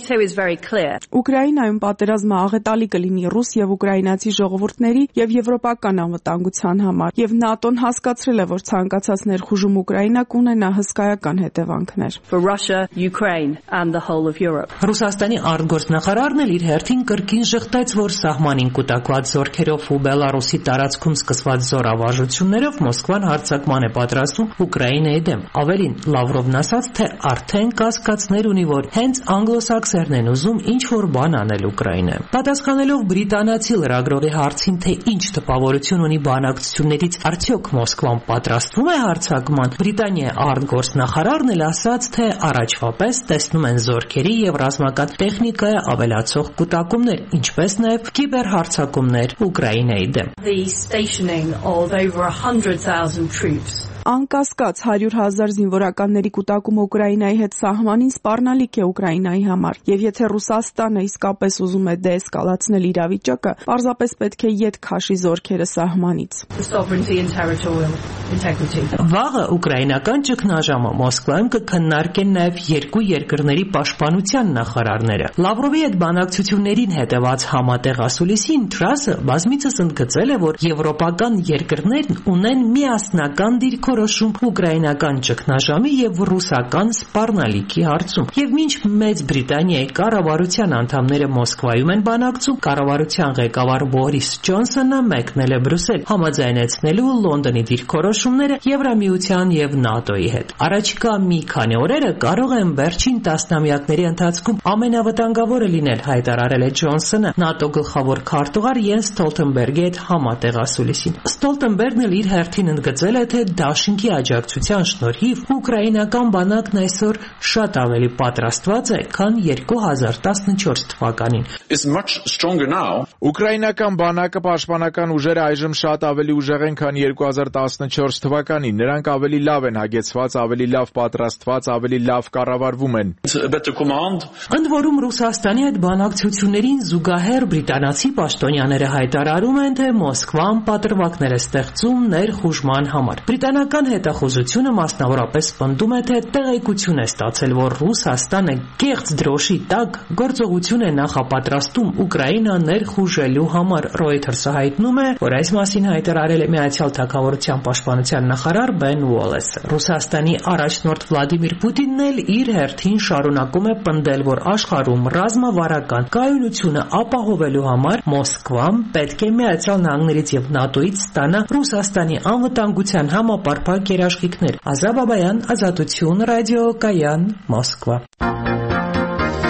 Ուկրաինայում պատերազմը աղետալի կլինի ռուս եւ ուկրաինացի ժողովուրդների եւ եվրոպական անվտանգության համար, եւ ՆԱՏՕ-ն հասկացրել է, որ ցանկացած ներխուժում Ուկրաինա կունենա հսկայական հետևանքներ։ Ռուսաստանի արտգործնախարարն էլ իր հերթին կրկին ժխտեց, որ սահմանին կուտակված զորքերով ու Բելարուսի տարածքում սկսված զորավարժություններով Մոսկվան հարձակման է պատրաստում Ուկրաինայի դեմ։ Ավելին, Լավրովն ասաց, թե արդեն կասկածներ ունի, որ հենց անգլոսաքսերն են ուզում ինչ-որ բան անել Ուկրաինայում։ Պատասխանելով բրիտանացի լրագրողի հարցին, թե ինչ տպավորություն ունի բանակցություններից, արդյոք Մոսկվան պատրաստվում է հարձակման, Բրիտանիայի արտգործնախարարն էլ ասաց, թե առաջվա պես տեսնում են զորքերի եւ ռազմական տեխնիկայի ավելացող կուտակումներ, ինչպես նաեւ կիբերհարձակումներ Ուկրաինայի դեմ։ Of over one hundred thousand troops. Անկասկած հարյուր հազար զինվորականների կուտակումը Ուկրաինայի հետ սահմանին սպառնալիք է Ուկրաինայի համար, եւ եթե Ռուսաստանը իսկապես ուզում է դեէսկալացնել իրավիճակը, պարզապես պետք է ետ քաշի զորքերը սահմանից։ Վաղը ուկրաինական ճգնաժամը Մոսկվայում կքննարկեն նաեւ երկու երկրների պաշտպանության նախարարները։ Լավրովի հետ բանակցություններին հետևած համատեղ ասուլիսին Թրասը բազմիցս ընդգծել է, որ եվրոպական երկրներն ունեն միասնական դիրքորոշում ուկրաինական ճգնաժամի եւ ռուսական սպառնալիքի հարցում։ Եվ մինչ Մեծ Բրիտանիայի կառավարության անդամները Մոսկվայում են բանակցում, կառավարության ղեկավար Բորիս Ջոնսոնը մեկնել է Բրյուսել համաձայնեցնելու Լոնդոնի դիրքորոշումները Եվրամիության եւ ՆԱՏՕ-ի հետ։ Առաջիկա մի քանի օրերը կարող են վերջին տասնամյակների ընթացքում ամենավտանգավորը լինել, հայտարարել է Ջոնսոնը ՆԱՏՕ գլխավոր քարտուղար Յենս Ստոլտենբերգի հետ համատեղ ասուլիսին։ Ստոլտենբերգն էլ իր հերթին ընդգծել է, թե Դաշինքի աջակցության շնորհիվ ուկրաինական բանակն այսօր շատ ավելի պատրաստված է, քան երկու հազար տասնչորս թվականին։ Ուկրաինական բանակը պաշտպանական ուժերը այժմ շատ ավելի ուժեղ են, քան երկու հազար տասնչորս թվականին։ Նրանք ավելի լավ են հագեցված, ավելի լավ պատրաստված, ավելի լավ կառավարվում են։ Ընդ որում Ռուսաստանի հետ բանակցություններին զուգահեռ բրիտանացի պաշտոնյաները հայտարարում են, թե Մոսկվան պատրվակներ է ստեղծում ներխուժման համար։ Բրիտանական հետախուզությունը մասնավորապես պնդում է, թե տեղեկություն է ստացել, որ Ռուսաստանը կեղծ դրոշի տակ գործողություն է նախապատրաստում Ուկրաինա ներխուժելու համար։ Reuters-ը հայտնում է, որ այս մասին հայտարարել է Միացյալ Թագավորության պաշտպանության նախարար Բեն Ուոլեսը։ Ռուսաստանի առաջնորդ Վլադիմիր Պուտինն էլ իր հերթին շարունակում է պնդել, որ աշխարհում ռազմավարական կայունությունը ապահովելու համար Մոսկվան պետք է Միացյալ Նահանգներից եւ ՆԱՏՕ-ից ստանա Ռուսաստանի անվտանգության համապարփակ երաշխիքներ։ Ազաբաբայան, Ազատություն ռադիոկայան, Մոսկվա։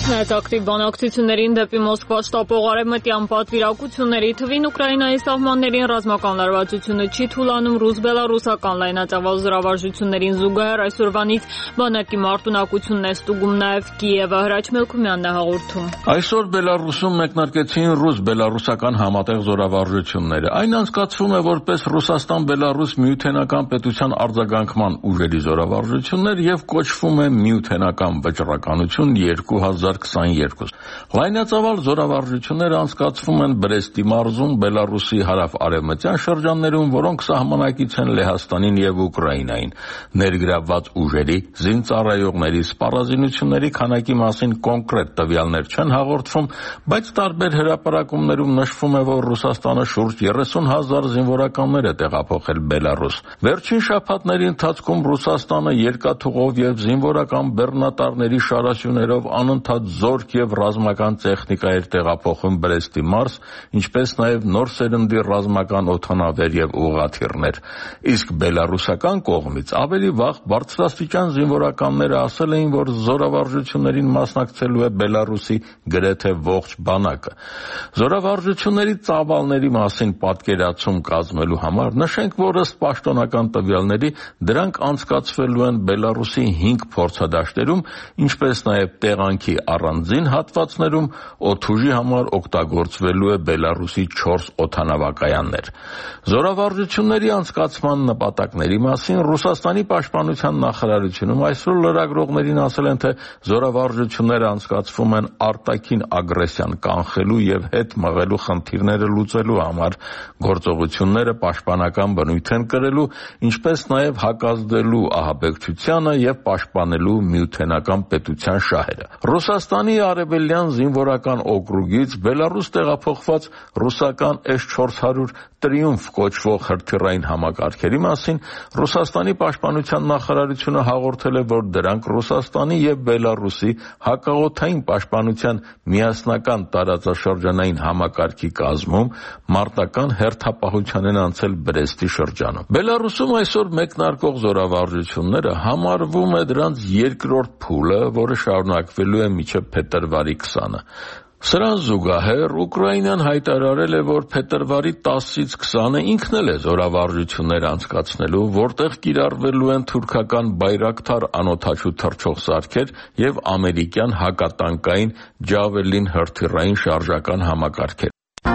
Չնայած ակտիվ բանակցություններին դեպի Մոսկվա շտապող արևմտյան պատվիրակությունների թվին Ուկրաինայի սահմաններին ռազմական լարվածությունը չի թուլանում ռուս-բելառուսական լայնածավալ զորավարժություններին զուգահեռ այսօրվանից բանակի մարտունակությունն է ստուգում նաև Կիևը։ Հրաչ Մելքումյանն է հաղորդում։ Այսօր Բելառուսում մեկնարկեցին ռուս-բելառուսական համատեղ զորավարժությունները։ Այն անցկացվում է որպես Ռուսաստան-Բելառուս միութենական պետության արձագանքման ուժերի զորավարժություններ եւ կոչվում է միութենական վճռականություն երկու հազար քսաներկու։ Լայնածավալ զորավարժությունները անցկացվում են Բրեստի մարզում, Բելառուսի հարավ-արևմտյան շրջաններում, որոնք սահմանակից են Լեհաստանին եւ Ուկրաինային։ Ներգրավված ուժերի, զինծառայողների, սպառազինությունների քանակի մասին կոնկրետ տվյալներ չեն հաղորդվում, բայց տարբեր հրապարակումներում նշվում է, որ Ռուսաստանը շուրջ երեսուն հազար զինվորականներ է տեղափոխել Բելառուս։ Վերջին շաբաթների ընթացքում Ռուսաստանը երկաթուղով եւ զինվորական բեռնատարների շարաշիվներով անընդհատ զորք եւ ռազմական տեխնիկա էր տեղափոխում Բրեստի մարզ, ինչպես նաեւ նոր սերնդի ռազմական օդանավեր եւ ուղղաթիռներ։ Իսկ բելառուսական կողմից ավելի վաղ բարձրաստիճան զինվորականները ասել էին, որ զորավարժություններին մասնակցելու է Բելառուսի գրեթե ողջ բանակը։ Զորավարժությունների ծավալների մասին պատկերացում կազմելու համար նշենք, որ ըստ պաշտոնական տվյալների դրանք անցկացվելու են Բելառուսի հինգ փորձադաշտերում, ինչպես նաեւ տեղանքի առանձին հատվածներում օդուժի համար օգտագործվելու է Բելառուսի չորս օդանավակայաններ։ Զորավարժությունների անցկացման նպատակների մասին Ռուսաստանի պաշտպանության նախարարությունում այսօր լրագրողներին ասել են, թե զորավարժությունները անցկացվում են արտաքին ագրեսիան կանխելու եւ հետ մղելու խնդիրները լուծելու համար, գործողությունները պաշտպանական բնույթ են կրելու, ինչպես նաեւ հակազդելու ահաբեկչությանը եւ պաշտպանելու միութենական պետության շահերը։ Ռուսաստանի արևելյան զինվորական օկրուգից Բելառուս տեղափոխված ռուսական էս չորս հարյուր Տրիումֆ կոչվող հրթիռային համակարգերի մասին Ռուսաստանի պաշտպանության նախարարությունը հաղորդել է, որ դրանք Ռուսաստանի եւ Բելառուսի հակաօդային պաշտպանության միասնական տարածաշրջանային համակարգի կազմում մարտական հերթապահության են անցել Բրեստի շրջանում։ Բելառուսում այսօր մեկնարկող զորավարժությունները համարվում է դրանց երկրորդ փուլը, որը շարունակվելու է մինչև փետրվարի քսանը։ Սրան զուգահեռ Ուկրաինան հայտարարել է, որ փետրվարի տասից քսանը ինքն էլ է զորավարժություններ անցկացնելու, որտեղ կիրառվելու են թուրքական Բայրակթար անօդաչու թռչող սարքեր եւ ամերիկյան հակատանկային Ջավելին հրթիռային շարժական համակարգեր։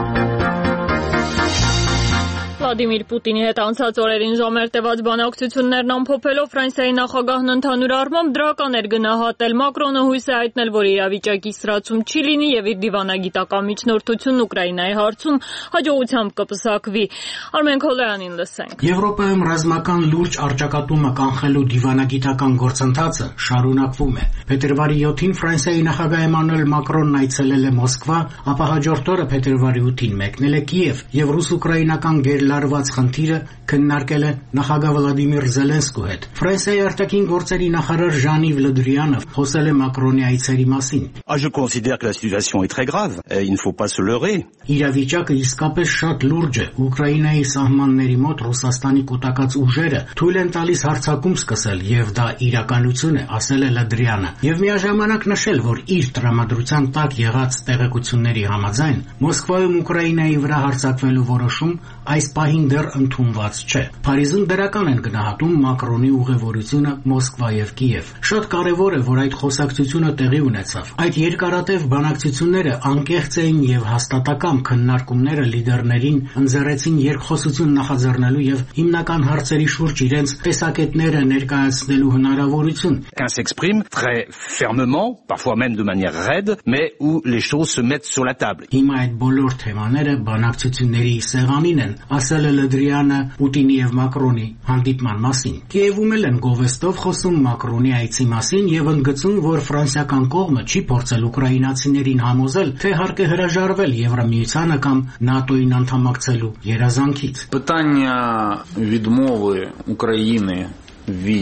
Վլադիմիր Պուտինի հետ անցած օրերին ժամեր տևած բանակցություններն ամփոփելով Ֆրանսիայի նախագահն ընդհանուր առմամբ դրական էր գնահատել։ Մակրոնը հույս է հայտնել, որ իրավիճակի սրացում չի լինի եւ իր դիվանագիտական միջնորդությունն Ուկրաինայի հարցում հաջողությամբ կպսակվի։ Արմեն Քոլյանին լսենք։ Եվրոպայում ռազմական լուրջ առճակատումը կանխելու դիվանագիտական գործընթացը շարունակվում է։ Փետրվարի յոթին Ֆրանսիայի նախագահ Էմանուել Մակրոնն այցելել է Մոսկվա, ապա հաջորդ օրը փետրվարի ութին մեկնել է Կիև եւ ռուս-ուկրաինական գերլարված խնդիրը քննարկել է նախագահ Վլադիմիր Զելենսկու հետ։ Ֆրանսիայի արտաքին գործերի նախարար Ժան-Իվ Լը Դրյանը խոսել է Մակրոնի այցերի մասին։ Je considère que la situation est très grave, il ne faut pas se leurrer. Իրավիճակը իսկապես շատ լուրջ է։ Ուկրաինայի սահմանների մոտ Ռուսաստանի կուտակած ուժերը թույլ են տալիս հարձակում սկսել եւ դա իրականություն է, ասել է Լը Դրյանը։ Եվ միաժամանակ նշել, որ իր տրամադրության տակ եղած տեղեկությունների համաձայն Մոսկվայում Ուկրաինայի վրա հարձակվելու որոշում այս պահին դեռ ընդունված չէ։ Փարիզում դրական են գնահատում Մակրոնի ուղևորությունը Մոսկվա եւ Կիև։ Շատ կարեւոր է, որ այդ խոսակցությունը տեղի ունեցավ։ Այդ երկարատև բանակցությունները անկեղծ էին եւ հաստատակամ քննարկումները լիդերներին ընձեռեցին երկխոսություն նախաձեռնելու եւ հիմնական հարցերի շուրջ իրենց տեսակետները ներկայացնելու հնարավորություն։ Qu'un s'exprime très fermement, parfois même de manière raide, mais où les choses se mettent sur la table. Հիմա այդ բոլոր թեմաները բանակցությունների սեղանին են, ասել է Լը Դրյանը Պուտինի եւ Մակրոնի հանդիպման մասին։ Կիևում էլ են գովեստով խոսում Մակրոնի այցի մասին եւ ընդգծում, որ ֆրանսիական կողմը չի փորձել ուկրաինացիներին համոզել, թե հարկ է հրաժարվել Եվրամիությանը կամ ՆԱՏՕ-ին անդամակցելու երազանքից։ Питання відмови України від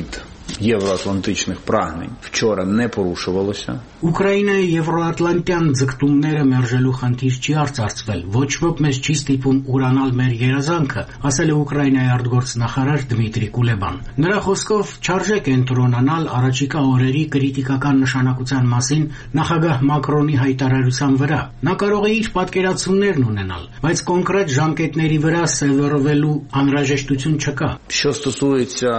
євроатлантичних прагнень вчора не порушувалося. Ուկրաինայի եվրոատլանտյան ձգտումները մերժելու խնդիր չի արծարծվել։ Ոչ ոք մեզ չի ստիպում ուրանալ մեր երազանքը, ասել է Ուկրաինայի արտգործնախարար Դմիտրի Կուլեբան։ Նրա խոսքով չարժե կենտրոնանալ առաջիկա օրերի կրիտիկական նշանակության մասին նախագահ Մակրոնի հայտարարության վրա։ Նա կարող է իր պատկերացումներն ունենալ, բայց կոնկրետ ժամկետների вրա սևեռվելու անհրաժեշտություն չկա։ Що стосується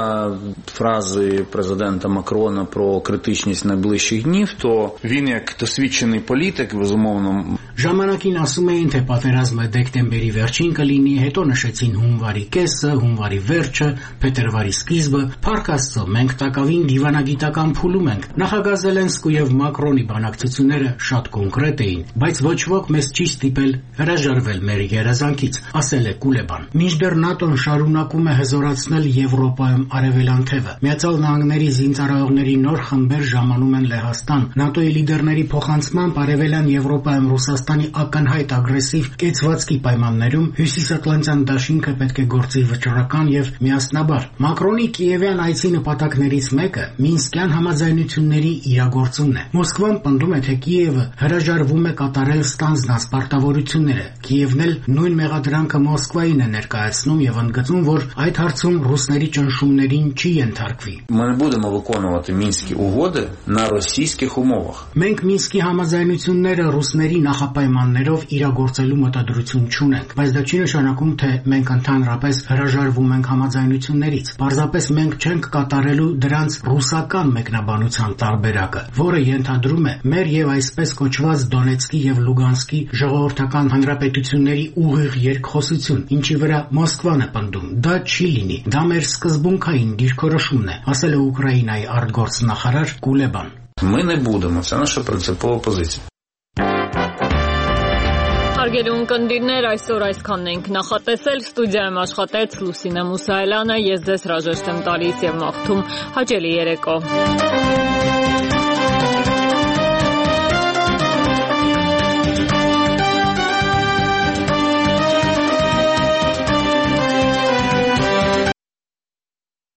фрази президента Макрона про критичність найближчих днів, то він як досвідчений політик, безумовно. Ժամանակին ասում էին, թե պատերազմը դեկտեմբերի վերջին կլինի, հետո նշեցին հունվարի կեսը, հունվարի վերջը, փետրվարի սկիզբը։ Փառք Աստծո, մենք տակավին դիվանագիտական փուլում ենք։ Նախագահ Զելենսկու եւ Մակրոնի բանակցությունները շատ կոնկրետ էին, բայց ոչ ոք մեզ չի ստիպել հրաժարվել մեր երազանքից, ասել է Կուլեբան։ Մինչդեռ ՆԱՏՕ-ն շարունակում է հզորացնել Եվրոպայում արևելյան թևը։ Միացյալ Նահանգների զինծառայողների նոր խմբեր ժամանում են Լեհաստան։ ՆԱՏՕ-ի լիդերների փոխանցմամբ արևելյան Եվրոպայում Ռուսաստանի ակնհայտ ագրեսիվ կեցվածքի պայմաններում Հյուսիսատլանտյան դաշինքը պետք է գործի վճռական եւ միասնաբար։ Մակրոնի Կիևյան այցի նպատակներից մեկը Մինսկյան համաձայնությունների իրագործումն է։ Մոսկվան պնդում է, թե Կիևը հրաժարվում է կատարել ստանձնած պարտավորությունները։ Կիևն էլ նույն մեղադրանքը Մոսկվային է ներկայացնում եւ ընդգծում, որ այդ հարցում ռուսների ճնշումներին չի ենթարկվի։ Ми не будемо виконувати Мінські угоди на російських умовах. Մենք Մինսկի համաձայնությունները ռուսների նախապայմաններով իրագործելու մտադրություն չունենք, բայց դա չի նշանակում, թե մենք ընդհանրապես հրաժարվում ենք համաձայնություններից։ Պարզապես մենք չենք կատարելու դրանց ռուսական մեկնաբանության տարբերակը, որը ենթադրում է մեր եւ այսպես կոչված Դոնեցկի եւ Լուգանսկի ժողովրդական հանրապետությունների ուղիղ երկխոսություն, ինչի վրա Մոսկվան է պնդում։ Դա չի լինի։ Դա մեր սկզբունքային դիրքորոշումն է, ասել է Ուկրաինայի արտգործնախարար Կուլեբան։ Ми не будемо, це наша принципова позиція. Հարգելի ունկնդիրներ, այսօր այսքանն ենք նախատեսել, ստուդիայում աշխատեց Լուսինե Մուսայելյանը, ես ձեզ հրաժեշտ եմ տալիս եւ մաղթում հաճելի երեկո։